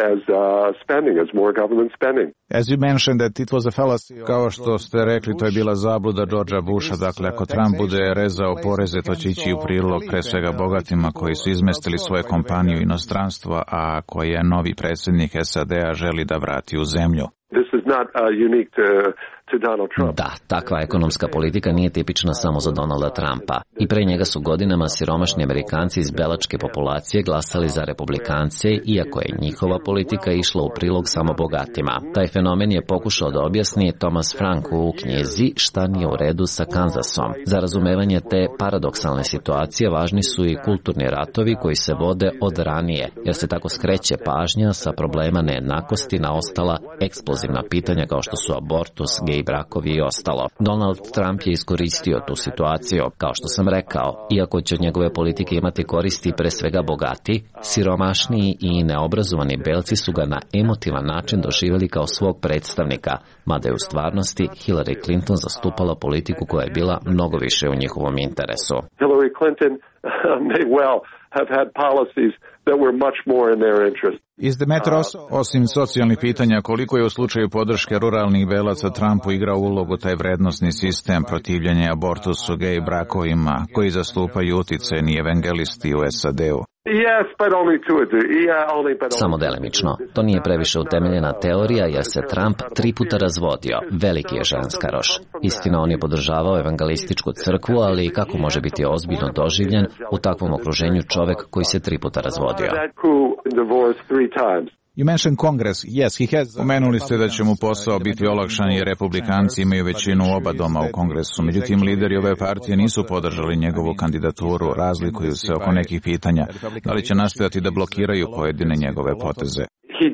Kao što ste rekli, to je bila zabluda Georgea Busha. Dakle, ako Trump bude rezao poreze, to će ići u prilog pre svega bogatima koji su izmestili svoje kompanije u inostranstvo, a koje novi predsjednik S A D-a želi da vrati u zemlju. This is not uh, unique to Da, takva ekonomska politika nije tipična samo za Donalda Trumpa. I pre njega su godinama siromašni Amerikanci iz belačke populacije glasali za republikance, iako je njihova politika išla u prilog samo bogatima. Taj fenomen je pokušao da objasni Thomas Frank u knjizi Šta nije u redu sa Kansasom. Za razumevanje te paradoksalne situacije važni su i kulturni ratovi koji se vode od ranije, jer se tako skreće pažnja sa problema nejednakosti na ostala eksplozivna pitanja kao što su abortus, gej gej brakovi i ostalo. Donald Trump je iskoristio tu situaciju. Kao što sam rekao, iako će od njegove politike imati koristi pre svega bogati, siromašniji i neobrazovani belci su ga na emotivan način doživjeli kao svog predstavnika, mada je u stvarnosti Hillary Clinton zastupala politiku koja je bila mnogo više u njihovom interesu. Hillary Clinton may well have had policies that were much more in their interest. Iz Demetros, osim socijalnih pitanja, koliko je u slučaju podrške ruralnih belaca Trumpu igrao ulogu taj vrednosni sistem protivljenja abortusu, gej brakovima, koji zastupaju uticajni evangelisti u S A D-u? Yes, but only to a degree. Yeah, only, but only. Samo delimično. To nije previše utemeljena teorija jer se Trump tri puta razvodio. Veliki je ženskaroš. Istina, on je podržavao evangelističku crkvu, ali kako može biti ozbiljno doživljen u takvom okruženju čovek koji se tri puta razvodio? You mentioned Congress. Yes, he has. Pomenuli ste da će mu posao biti olakšan jer republikanci imaju većinu u oba doma u Kongresu. Međutim, lideri ove partije nisu podržali njegovu kandidaturu, razlikuju se oko nekih pitanja. Da li će nastojati da blokiraju pojedine njegove poteze?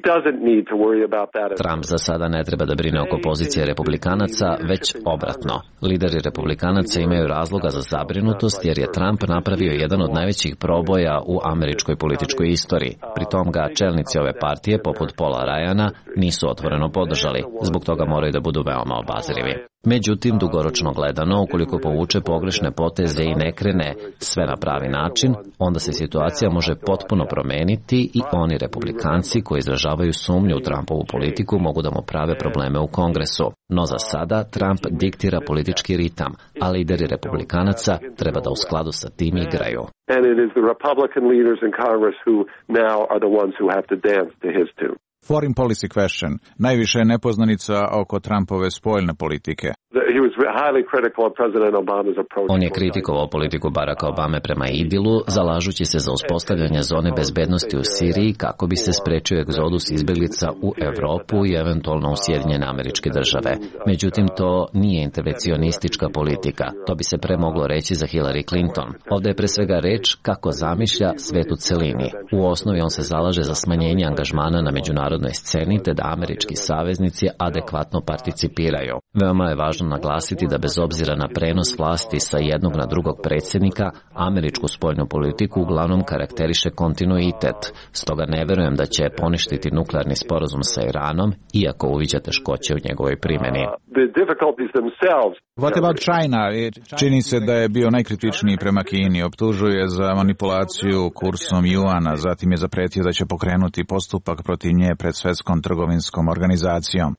Trump za sada ne treba da brine oko pozicije republikanaca, već obratno. Lideri republikanaca imaju razloga za zabrinutost jer je Trump napravio jedan od najvećih proboja u američkoj političkoj istoriji. Pritom ga čelnici ove partije, poput Paula Ryana, nisu otvoreno podržali. Zbog toga moraju da budu veoma obazrivi. Međutim, dugoročno gledano, ukoliko povuče pogrešne poteze i ne krene sve na pravi način, onda se situacija može potpuno promeniti i oni republikanci koji izražavaju sumnju u Trumpovu politiku mogu da mu prave probleme u Kongresu. No za sada Trump diktira politički ritam, a lideri republikanaca treba da u skladu sa tim igraju. And it is the Republican leaders in Congress who now are the ones who have to dance to his tune. Foreign policy question. Najviše je nepoznanica oko Trumpove spoljne politike. On je kritikovao politiku Baracka Obame prema Idilu, zalažući se za uspostavljanje zone bezbednosti u Siriji kako bi se sprečio egzodus izbeglica u Evropu i eventualno u Sjedinjene Američke Države. Međutim, to nije intervencionistička politika. To bi se pre moglo reći za Hillary Clinton. Ovde je pre svega reč kako zamišlja svet u celini. U osnovi on se zalaže za smanjenje angažmana na međunarodnoj sceni te da američki saveznici adekvatno participiraju. Veoma je važno naglasiti da bez obzira na prenos vlasti sa jednog na drugog predsjednika, američku spoljnu politiku uglavnom karakteriše kontinuitet. Stoga ne verujem da će poništiti nuklearni sporazum sa Iranom, iako uviđa teškoće u njegovoj primjeni. What about China? Čini se da je bio najkritičniji prema Kini. Optužuje za manipulaciju kursom juana, zatim je zapretio da će pokrenuti postupak protiv nje pred Svetskom trgovinskom organizacijom.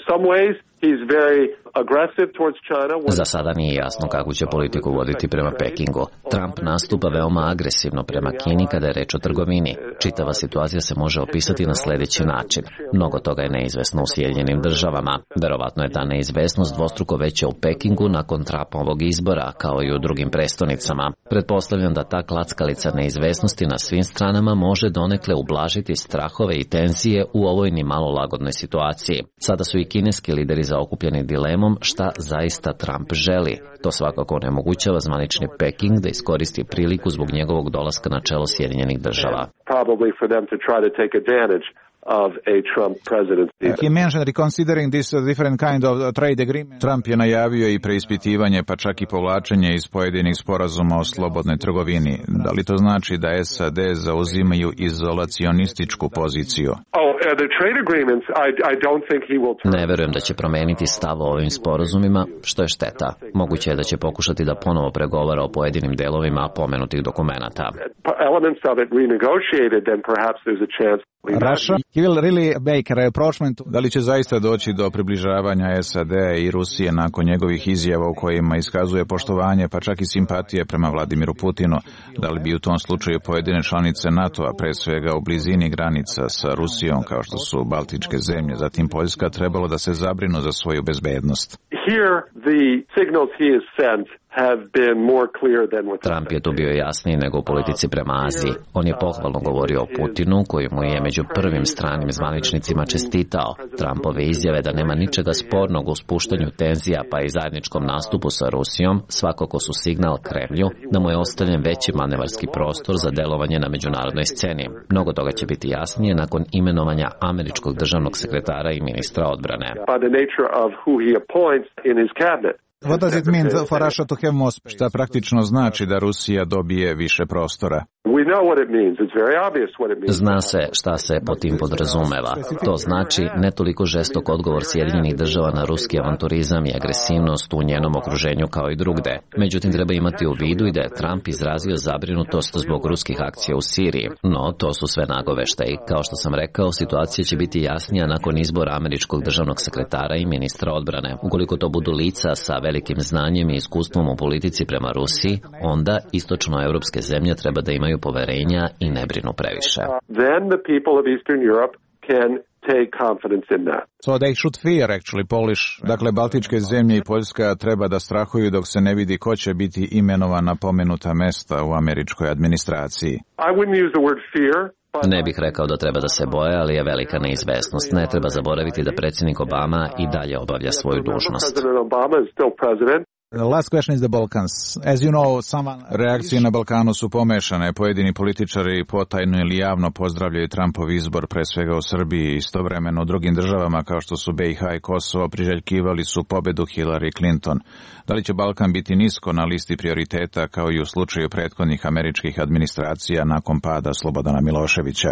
Za sada nije jasno kako će politiku voditi prema Pekingu. Trump nastupa veoma agresivno prema Kini kada je reč o trgovini. Čitava situacija se može opisati na sljedeći način. Mnogo toga je neizvesno u Sjedinjenim Državama. Verovatno je ta neizvesnost dvostruko veća u Pekingu nakon Trumpovog izbora, kao i u drugim prestonicama. Pretpostavljam da ta klackalica neizvesnosti na svim stranama može donekle ublažiti strahove i tenzije u ovoj ni malo lagodnoj situaciji. Sada su i kineski lideri zaokupljeni dilemom šta zaista Trump želi. To svakako onemogućava zvanični Peking da iskoristi priliku zbog njegovog dolaska na čelo Sjedinjenih Država. Of a Trump presidency. He mentioned reconsidering this different kind of trade agreement. Trump je najavio i preispitivanje, pa čak i povlačenje iz pojedinih sporazuma o slobodnoj trgovini. Da li to znači da S A D zauzimaju izolacionističku poziciju? Oh, the trade agreements, I, I don't think he will. Ne verujem da će promeniti stav o ovim sporazumima, što je šteta. Moguće je da će pokušati da ponovo pregovara o pojedinim delovima pomenutih dokumenata. Elements of it renegotiated, then perhaps there's a chance. Russia will really make a rapprochement. Da li će zaista doći do približavanja S A D i Rusije nakon njegovih izjava u kojima iskazuje poštovanje pa čak i simpatije prema Vladimiru Putinu? Da li bi u tom slučaju pojedine članice NATO-a, pre svega u blizini granica sa Rusijom kao što su Baltičke zemlje, zatim Poljska, trebalo da se zabrinu za svoju bezbednost? here the signals he has sent have been more clear than with Trump je tu bio jasniji nego u politici prema Aziji. On je pohvalno govorio o Putinu, koji mu je među prvim stranim zvaničnicima čestitao. Trumpove izjave da nema ničega spornog u spuštanju tenzija pa i zajedničkom nastupu sa Rusijom svakako su signal Kremlju da mu je ostavljen veći manevarski prostor za delovanje na međunarodnoj sceni. Mnogo toga će biti jasnije nakon imenovanja američkog državnog sekretara i ministra odbrane. What does it mean for Russia to have more? Šta praktično znači da Rusija dobije više prostora? Zna se šta se po tim podrazumeva. To znači ne toliko žestok odgovor Sjedinjenih država na ruski avanturizam i agresivnost u njenom okruženju kao i drugde. Međutim, treba imati u vidu i da je Trump izrazio zabrinutost zbog ruskih akcija u Siriji. No, to su sve nagoveštaji. Kao što sam rekao, situacija će biti jasnija nakon izbora američkog državnog sekretara i ministra odbrane. Ukoliko to budu lica sa velikim znanjem i iskustvom u politici prema Rusiji, onda istočnoevropske zemlje treba da imaju poverenja i ne brinu previše. Then the people of Eastern Europe can take confidence in that. So they should fear actually Polish. Dakle, Baltičke zemlje i Poljska treba da strahuju dok se ne vidi ko će biti imenovan na pomenuta mesta u američkoj administraciji. I wouldn't use the word fear. Ne bih rekao da treba da se boje, ali je velika neizvesnost. Ne treba zaboraviti da predsjednik Obama i dalje obavlja svoju dužnost. The last question is the Balkans. As you know, someone... Reakcije na Balkanu su pomešane. Pojedini političari potajno ili javno pozdravljaju Trumpov izbor, pre svega u Srbiji, istovremeno u drugim državama kao što su B i H i Kosovo priželjkivali su pobedu Hillary Clinton. Da li će Balkan biti nisko na listi prioriteta kao i u slučaju prethodnih američkih administracija nakon pada Slobodana Miloševića?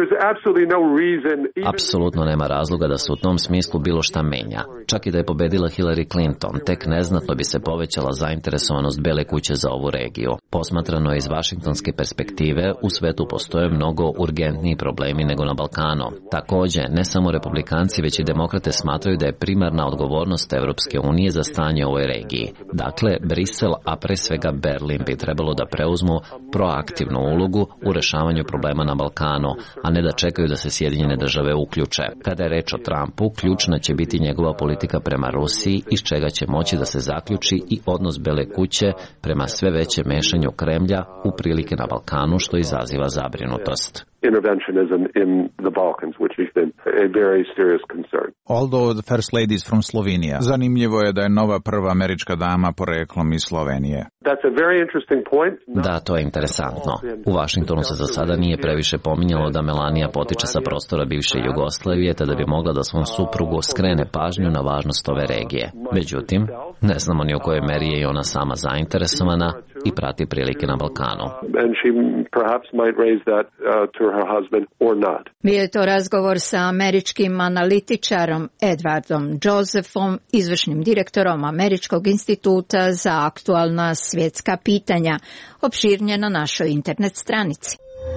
Apsolutno nema razloga da se u tom smislu bilo šta menja. Čak i da je pobedila Hillary Clinton, tek neznatno bi se povećala zainteresovanost Bele kuće za ovu regiju. Posmatrano iz vašingtonske perspektive, u svetu postoje mnogo urgentniji problemi nego na Balkanu. Takođe, ne samo republikanci, već i demokrate smatraju da je primarna odgovornost Evropske unije za stanje u ovoj regiji. Dakle, Brisel, a pre svega Berlin, bi trebalo da preuzmu proaktivnu ulogu u rešavanju problema na Balkanu, a ne da čekaju da se Sjedinjene države uključe. Kada je reč o Trumpu, ključna će biti njegova politika prema Rusiji, iz čega će moći da se zaključi i odnos Bele kuće prema sve većem mešanju Kremlja u prilike na Balkanu, što izaziva zabrinutost. Interventionism in the Balkans, which has been a very serious concern. Although the first lady is from Slovenia. Zanimljivo je da je nova prva američka dama poreklom iz Slovenije. That's a very interesting point. Da, to je interesantno. U Vašingtonu se za sada nije previše pominjalo da Melania potiče sa prostora bivše Jugoslavije, te da bi mogla da svom suprugu skrene pažnju na važnost ove regije. Međutim, ne znamo ni u kojoj meri je ona sama zainteresovana i prati prilike na Balkanu. And she perhaps might raise that uh, to her husband or not. Bio je to razgovor sa američkim analitičarom Edwardom Josephom, izvršnim direktorom Američkog instituta za aktualna svjetska pitanja, opširnje na našoj internet stranici.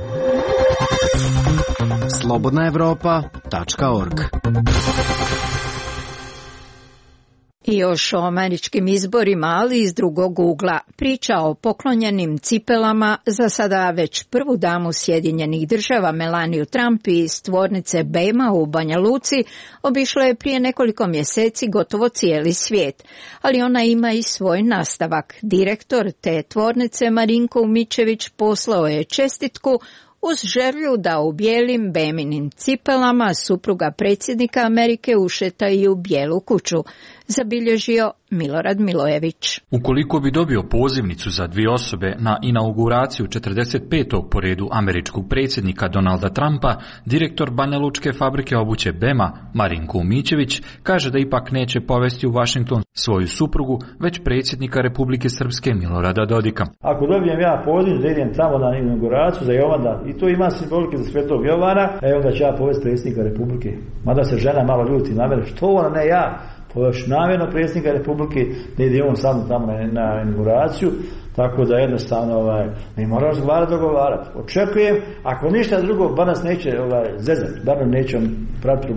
slobodna evropa tačka org. I još o američkim izborima, ali iz drugog ugla. Priča o poklonjenim cipelama za sada već prvu damu Sjedinjenih država Melaniju Trump iz tvornice Bema u Banja Luci obišla je prije nekoliko mjeseci gotovo cijeli svijet. Ali ona ima i svoj nastavak. Direktor te tvornice Marinko Umičević poslao je čestitku uz želju da u bijelim Beminim cipelama supruga predsjednika Amerike ušeta i u bijelu kuću, zabilježio Milorad Milojević. Ukoliko bi dobio pozivnicu za dvije osobe na inauguraciju četrdeset petog po redu američkog predsjednika Donalda Trumpa, direktor banjalučke fabrike obuće Bema, Marinko Umičević, kaže da ipak neće povesti u Washington svoju suprugu, već predsjednika Republike Srpske Milorada Dodika. Ako dobijem ja poziv da idem tamo na inauguraciju za Jovana, i to ima simbolike za Svetog Jovana, e onda ću ja povesti predsjednika Republike. Mada se žena malo ljuti na mene, što ona ne ja? Poveš namjerno predsjednika Republike, ne ide on samo tamo na, na inauguraciju, tako da jednostavno ovaj, ne mora razgovarati, dogovarati. Očekujem, ako ništa drugo, bar nas neće ovaj, zezati, bar nam neće praviti probleme.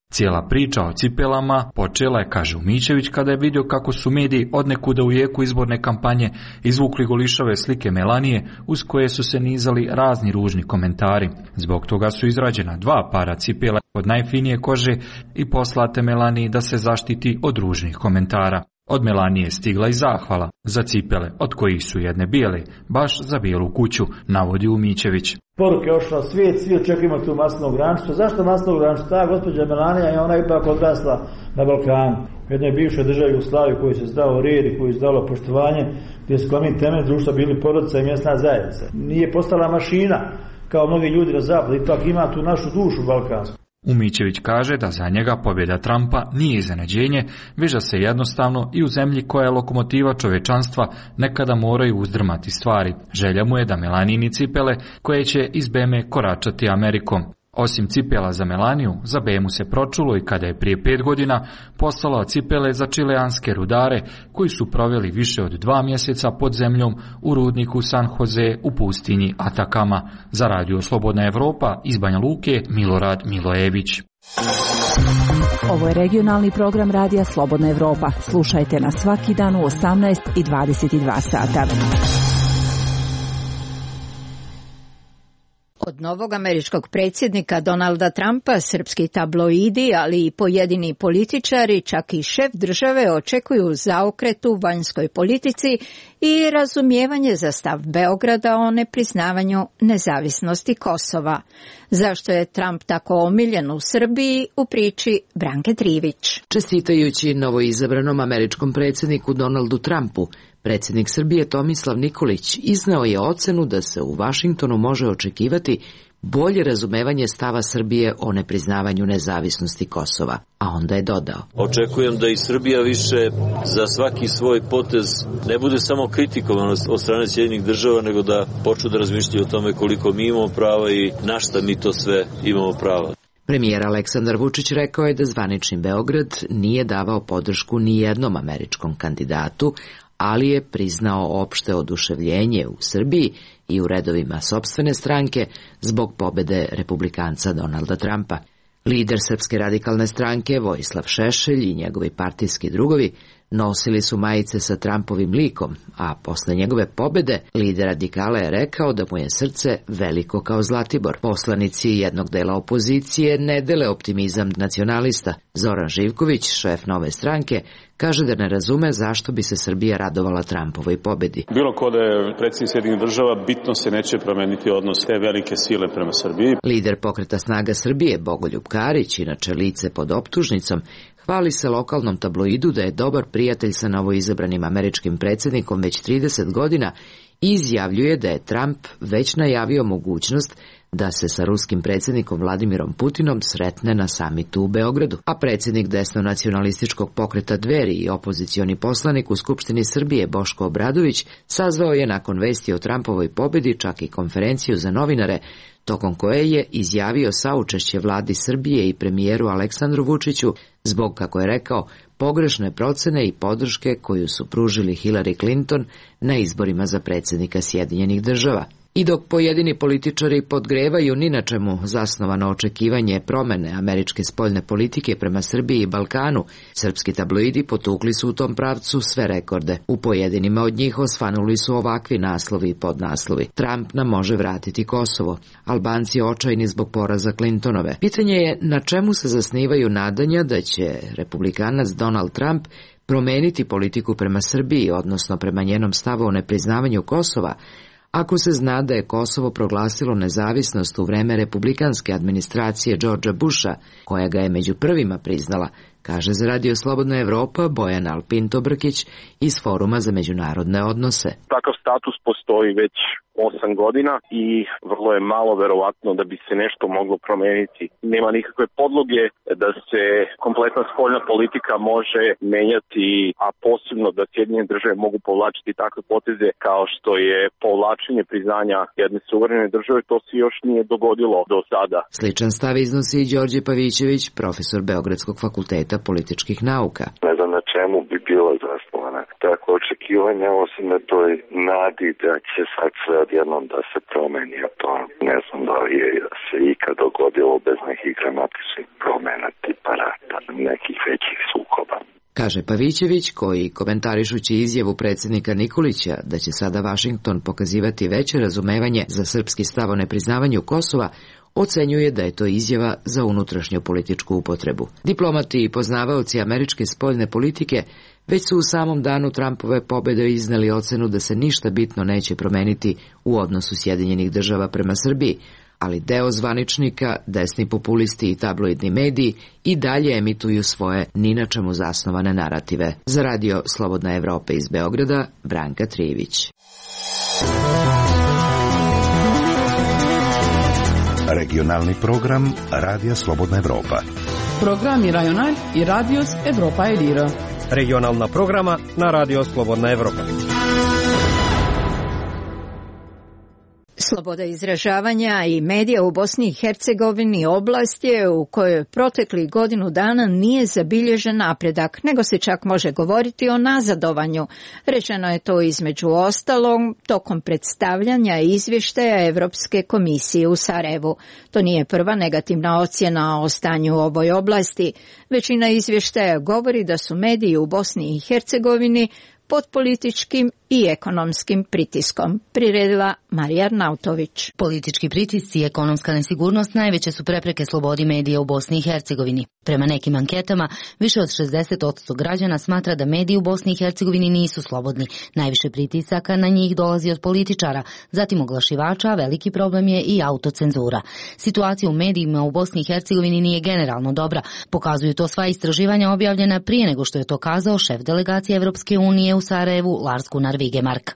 Cijela priča o cipelama počela je, kaže Umićević, kada je vidio kako su mediji odnekuda u jeku izborne kampanje izvukli golišave slike Melanije uz koje su se nizali razni ružni komentari. Zbog toga su izrađena dva para cipela od najfinije kože i poslate Melaniji da se zaštiti od ružnih komentara. Od Melanije stigla i zahvala za cipele, od kojih su jedne bijele, baš za bijelu kuću, navodi Umićević. Poruke je ošla svijet, svi očekujemo tu masnog grančicu. Zašto masnog grančicu? Ta gospođa Melanija je ona ipak odrasla na Balkanu. U jednoj bivšoj državi Jugoslaviji koji se zdao red i koji se zdalo poštovanje, gdje su glavni temelj društva bili porodica i mjesna zajednica. Nije postala mašina kao mnogi ljudi na zapadu, ipak ima tu našu dušu balkansku. Umićević kaže da za njega pobjeda Trumpa nije iznenađenje, već da se jednostavno i u zemlji koja je lokomotiva čovečanstva nekada moraju uzdrmati stvari. Želja mu je da Melanini cipele koje će iz Beme koračati Amerikom. Osim cipela za Melaniju, za Bemu se pročulo i kada je prije pet godina poslala cipele za čileanske rudare koji su proveli više od dva mjeseca pod zemljom u rudniku San Jose u pustinji Atakama. Za Radio Slobodna Evropa iz Banja Luke, Milorad Milojević. Ovo je regionalni program Radija Slobodna Evropa. Slušajte nas svaki dan u osamnaest i dvadeset dva sata. Od novog američkog predsjednika Donalda Trumpa srpski tabloidi, ali i pojedini političari, čak i šef države, očekuju zaokret u vanjskoj politici i razumijevanje za stav Beograda o nepriznavanju nezavisnosti Kosova. Zašto je Trump tako omiljen u Srbiji, u priči Branke Trivić. Čestitajući novoizabranom američkom predsjedniku Donaldu Trumpu, predsjednik Srbije Tomislav Nikolić izneo je ocenu da se u Vašingtonu može očekivati bolje razumevanje stava Srbije o nepriznavanju nezavisnosti Kosova, a onda je dodao. Očekujem da i Srbija više za svaki svoj potez ne bude samo kritikovan od strane Sjedinjenih država, nego da počnu da razmišljaju o tome koliko mi imamo prava i na šta mi to sve imamo prava. Premijer Aleksandar Vučić rekao je da zvanični Beograd nije davao podršku ni jednom američkom kandidatu, ali je priznao opšte oduševljenje u Srbiji i u redovima sopstvene stranke zbog pobede republikanca Donalda Trumpa. Lider Srpske radikalne stranke Vojislav Šešelj i njegovi partijski drugovi nosili su majice sa Trumpovim likom, a posle njegove pobede lider radikala je rekao da mu je srce veliko kao Zlatibor. Poslanici jednog dela opozicije ne dele optimizam nacionalista. Zoran Živković, šef nove stranke, kaže da ne razume zašto bi se Srbija radovala Trumpovoj pobedi. Bilo ko da je predsjednik Sjedinjenih država, bitno se neće promeniti odnos te velike sile prema Srbiji. Lider Pokreta snaga Srbije Bogoljub Karić, inače lice pod optužnicom, hvali se lokalnom tabloidu da je dobar prijatelj sa novoizabranim američkim predsjednikom već trideset godina i izjavljuje da je Trump već najavio mogućnost da se sa ruskim predsjednikom Vladimirom Putinom sretne na samitu u Beogradu. A predsjednik desno-nacionalističkog pokreta Dveri i opozicioni poslanik u Skupštini Srbije Boško Obradović sazvao je nakon vesti o Trumpovoj pobedi čak i konferenciju za novinare, tokom koje je izjavio saučešće vladi Srbije i premijeru Aleksandru Vučiću zbog, kako je rekao, pogrešne procene i podrške koju su pružili Hillary Clinton na izborima za predsjednika Sjedinjenih država. I dok pojedini političari podgrevaju ni na čemu zasnovano očekivanje promene američke spoljne politike prema Srbiji i Balkanu, srpski tabloidi potukli su u tom pravcu sve rekorde. U pojedinima od njih osvanuli su ovakvi naslovi i podnaslovi. Trump nam može vratiti Kosovo. Albanci očajni zbog poraza Clintonove. Pitanje je na čemu se zasnivaju nadanja da će republikanac Donald Trump promeniti politiku prema Srbiji, odnosno prema njenom stavu o nepriznavanju Kosova, ako se zna da je Kosovo proglasilo nezavisnost u vreme republikanske administracije Georgea Busha, koja ga je među prvima priznala, kaže za Radio Slobodna Evropa Bojan Alpinto Brkić iz Foruma za međunarodne odnose. Takav status postoji već osam godina i vrlo je malo verovatno da bi se nešto moglo promeniti. Nema nikakve podloge da se kompletna spoljna politika može menjati, a posebno da Sjedinjene države mogu povlačiti takve poteze kao što je povlačenje priznanja jedne suverene države. To se još nije dogodilo do sada. Sličan stav iznosi i Đorđe Pavićević, profesor Beogradskog fakulteta političkih nauka. Ne znam na čemu bi bilo zasnovana takve očekivanja, osim na toj nadi da će sad sve odjednom da se promeni, a to ne znam da li je se ikad dogodilo bez nekih dramatičnih promena tipa rata, nekih većih sukoba. Kaže Pavićević, koji komentarišući izjavu predsjednika Nikolića da će sada Vašington pokazivati veće razumevanje za srpski stav o nepriznavanju Kosova, ocenjuje da je to izjava za unutrašnju političku upotrebu. Diplomati i poznavaoci američke spoljne politike već su u samom danu Trumpove pobjede iznali ocenu da se ništa bitno neće promeniti u odnosu Sjedinjenih država prema Srbiji, ali deo zvaničnika, desni populisti i tabloidni mediji i dalje emituju svoje ni na čemu zasnovane narative. Za radio Slobodna Evropa iz Beograda, Branka Trijević. Regionalni program Radija Slobodna Evropa. Programi Rajonal i Radios Evropa Elira. Regionalna programa na Radio Slobodna Evropa. Sloboda izražavanja i medija u Bosni i Hercegovini oblast je u kojoj proteklih godinu dana nije zabilježen napredak, nego se čak može govoriti o nazadovanju. Rečeno je to između ostalog tokom predstavljanja izvještaja Evropske komisije u Sarajevu. To nije prva negativna ocjena o stanju u ovoj oblasti. Većina izvještaja govori da su mediji u Bosni i Hercegovini pod političkim i ekonomskim pritiskom, priredila Marija Arnautović. Politički pritisci i ekonomska nesigurnost najveće su prepreke slobodi medija u Bosni i Hercegovini. Prema nekim anketama, više od šezdeset posto građana smatra da mediji u Bosni i Hercegovini nisu slobodni. Najviše pritisaka na njih dolazi od političara, zatim oglašivača, a veliki problem je i autocenzura. Situacija u medijima u Bosni i Hercegovini nije generalno dobra. Pokazuju to sva istraživanja objavljena prije nego što je to kazao šef delegacije Evropske unije u Sarajevu, Lars Gunnar Vigemark.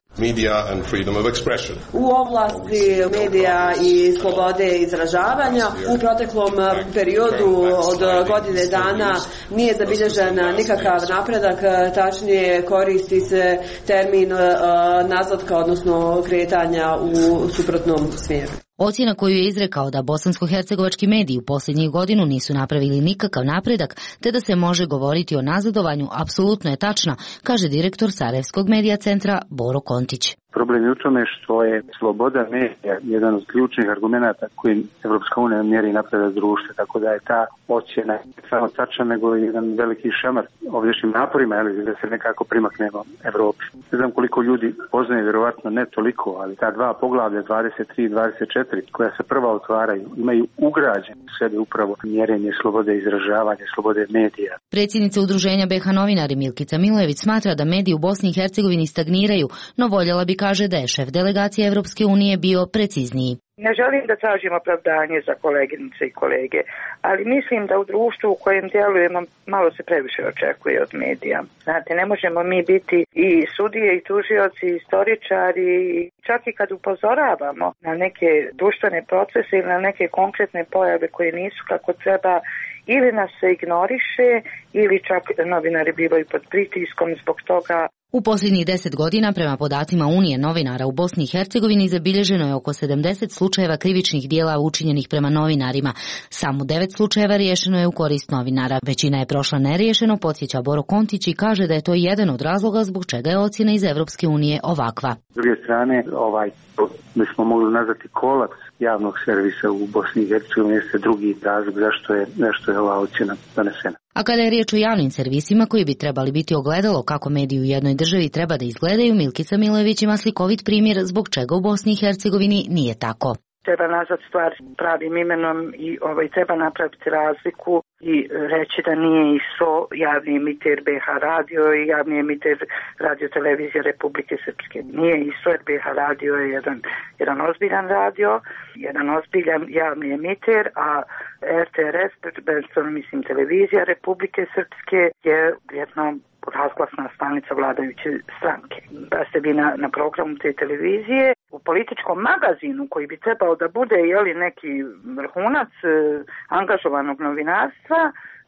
U oblasti medija i slobode izražavanja u proteklom periodu od godine dana nije zabilježen nikakav napredak, tačnije koristi se termin nazadka, odnosno kretanja u suprotnom smjeru. Ocjena koju je izrekao da bosansko-hercegovački mediji u posljednjih godinu nisu napravili nikakav napredak, te da se može govoriti o nazadovanju, apsolutno je tačna, kaže direktor Sarajevskog medija centra Boro Kontić. Problem je u tome što je sloboda medija jedan od ključnih argumenata koji Evropska unija mjeri napredak društva, tako da je ta ocjena samo tačna, nego jedan veliki šamar ovdješnjim naporima, ali da se nekako primaknemo Evropi. Ne znam koliko ljudi poznaje, vjerovatno ne toliko, ali ta dva poglavlja dvadeset tri i dvadeset četiri koja se prva otvaraju, imaju ugrađeno u sebi upravo mjerenje slobode izražavanja, slobode medija. Predsjednica udruženja B H novinari Milkica Milojević smatra da mediji u Bosni i Hercegovini stagniraju, no voljela bi kaže da je šef delegacije Evropske unije bio precizniji. Ne želim da tražim opravdanje za koleginice i kolege, ali mislim da u društvu u kojem djelujemo malo se previše očekuje od medija. Znate, ne možemo mi biti i sudije i tužioci i istoričari, čak i kad upozoravamo na neke društvene procese ili na neke konkretne pojave koje nisu kako treba, ili nas se ignoriše ili čak novinari bivaju pod pritiskom zbog toga. U posljednjih deset godina, prema podacima Unije novinara u Bosni i Hercegovini, zabilježeno je oko sedamdeset slučajeva krivičnih dijela učinjenih prema novinarima. Samo devet slučajeva riješeno je u korist novinara. Većina je prošla neriješeno, podsjeća Boro Kontić i kaže da je to jedan od razloga zbog čega je ocjena iz Evropske unije ovakva. S druge strane, ovaj, mi smo mogli nazvati kolaps javnog servisa u Bosni i Hercegovini, jeste drugi razlog zašto je, zašto je ova ocjena donesena. A kada je riječ o javnim servisima koji bi trebali biti ogledalo kako mediji u jednoj državi treba da izgledaju, Milkica Milojević ima slikovit primjer zbog čega u Bosni i Hercegovini nije tako. Treba nazvat stvar pravim imenom i ovaj, treba napraviti razliku i reći da nije I S O javni emiter B H radio i javni emiter radio televizije Republike Srpske. Nije I S O jer B H radio je jedan, jedan ozbiljan radio, jedan ozbiljan javni emiter, a R T R S, mislim televizija Republike Srpske, je jedna razglasna stanica vladajuće stranke. Da ste vi na, na programu te televizije, u političkom magazinu koji bi trebao da bude jeli, neki vrhunac e, angažovanog novinarstva,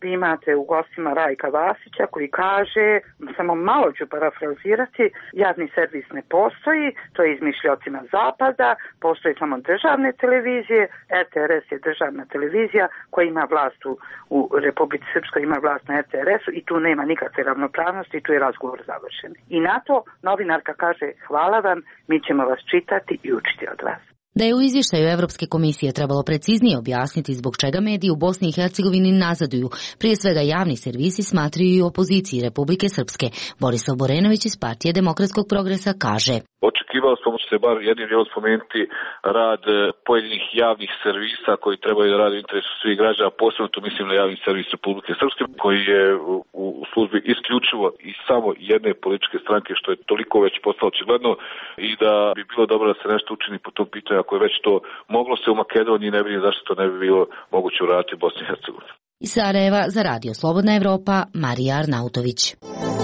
Vi imate u gostima Rajka Vasića koji kaže, samo malo ću parafrazirati, javni servis ne postoji, to je izmišljocima zapada, postoji samo državne televizije, R T R S je državna televizija koja ima vlast u, u Republici Srpskoj, ima vlast na R T R S-u i tu nema nikakve ravnopravnosti i tu je razgovor završen. I na to novinarka kaže, hvala vam, mi ćemo vas čitati i učiti od vas. Da je u izvještaju Evropske komisije trebalo preciznije objasniti zbog čega mediji u Bosni i Hercegovini nazaduju, prije svega javni servisi smatraju i opoziciji Republike Srpske. Borislav Borenović iz Partije demokratskog progresa kaže: Očekivao smo se bar jednim dijelom spomenuti rad pojedinih javnih servisa koji trebaju da rade u interesu svih građana, posebno tu mislim na javni servis Republike Srpske koji je u službi isključivo i samo jedne političke stranke, što je toliko već postalo očigledno, i da bi bilo dobro da se nešto učini po tom pitanju, ako je već to moglo se u Makedoniji, ne vidim zašto to ne bi bilo moguće uraditi u Bosni i Hercegovini. Iz Sarajeva za Radio Slobodna Evropa, Marija Arnautović.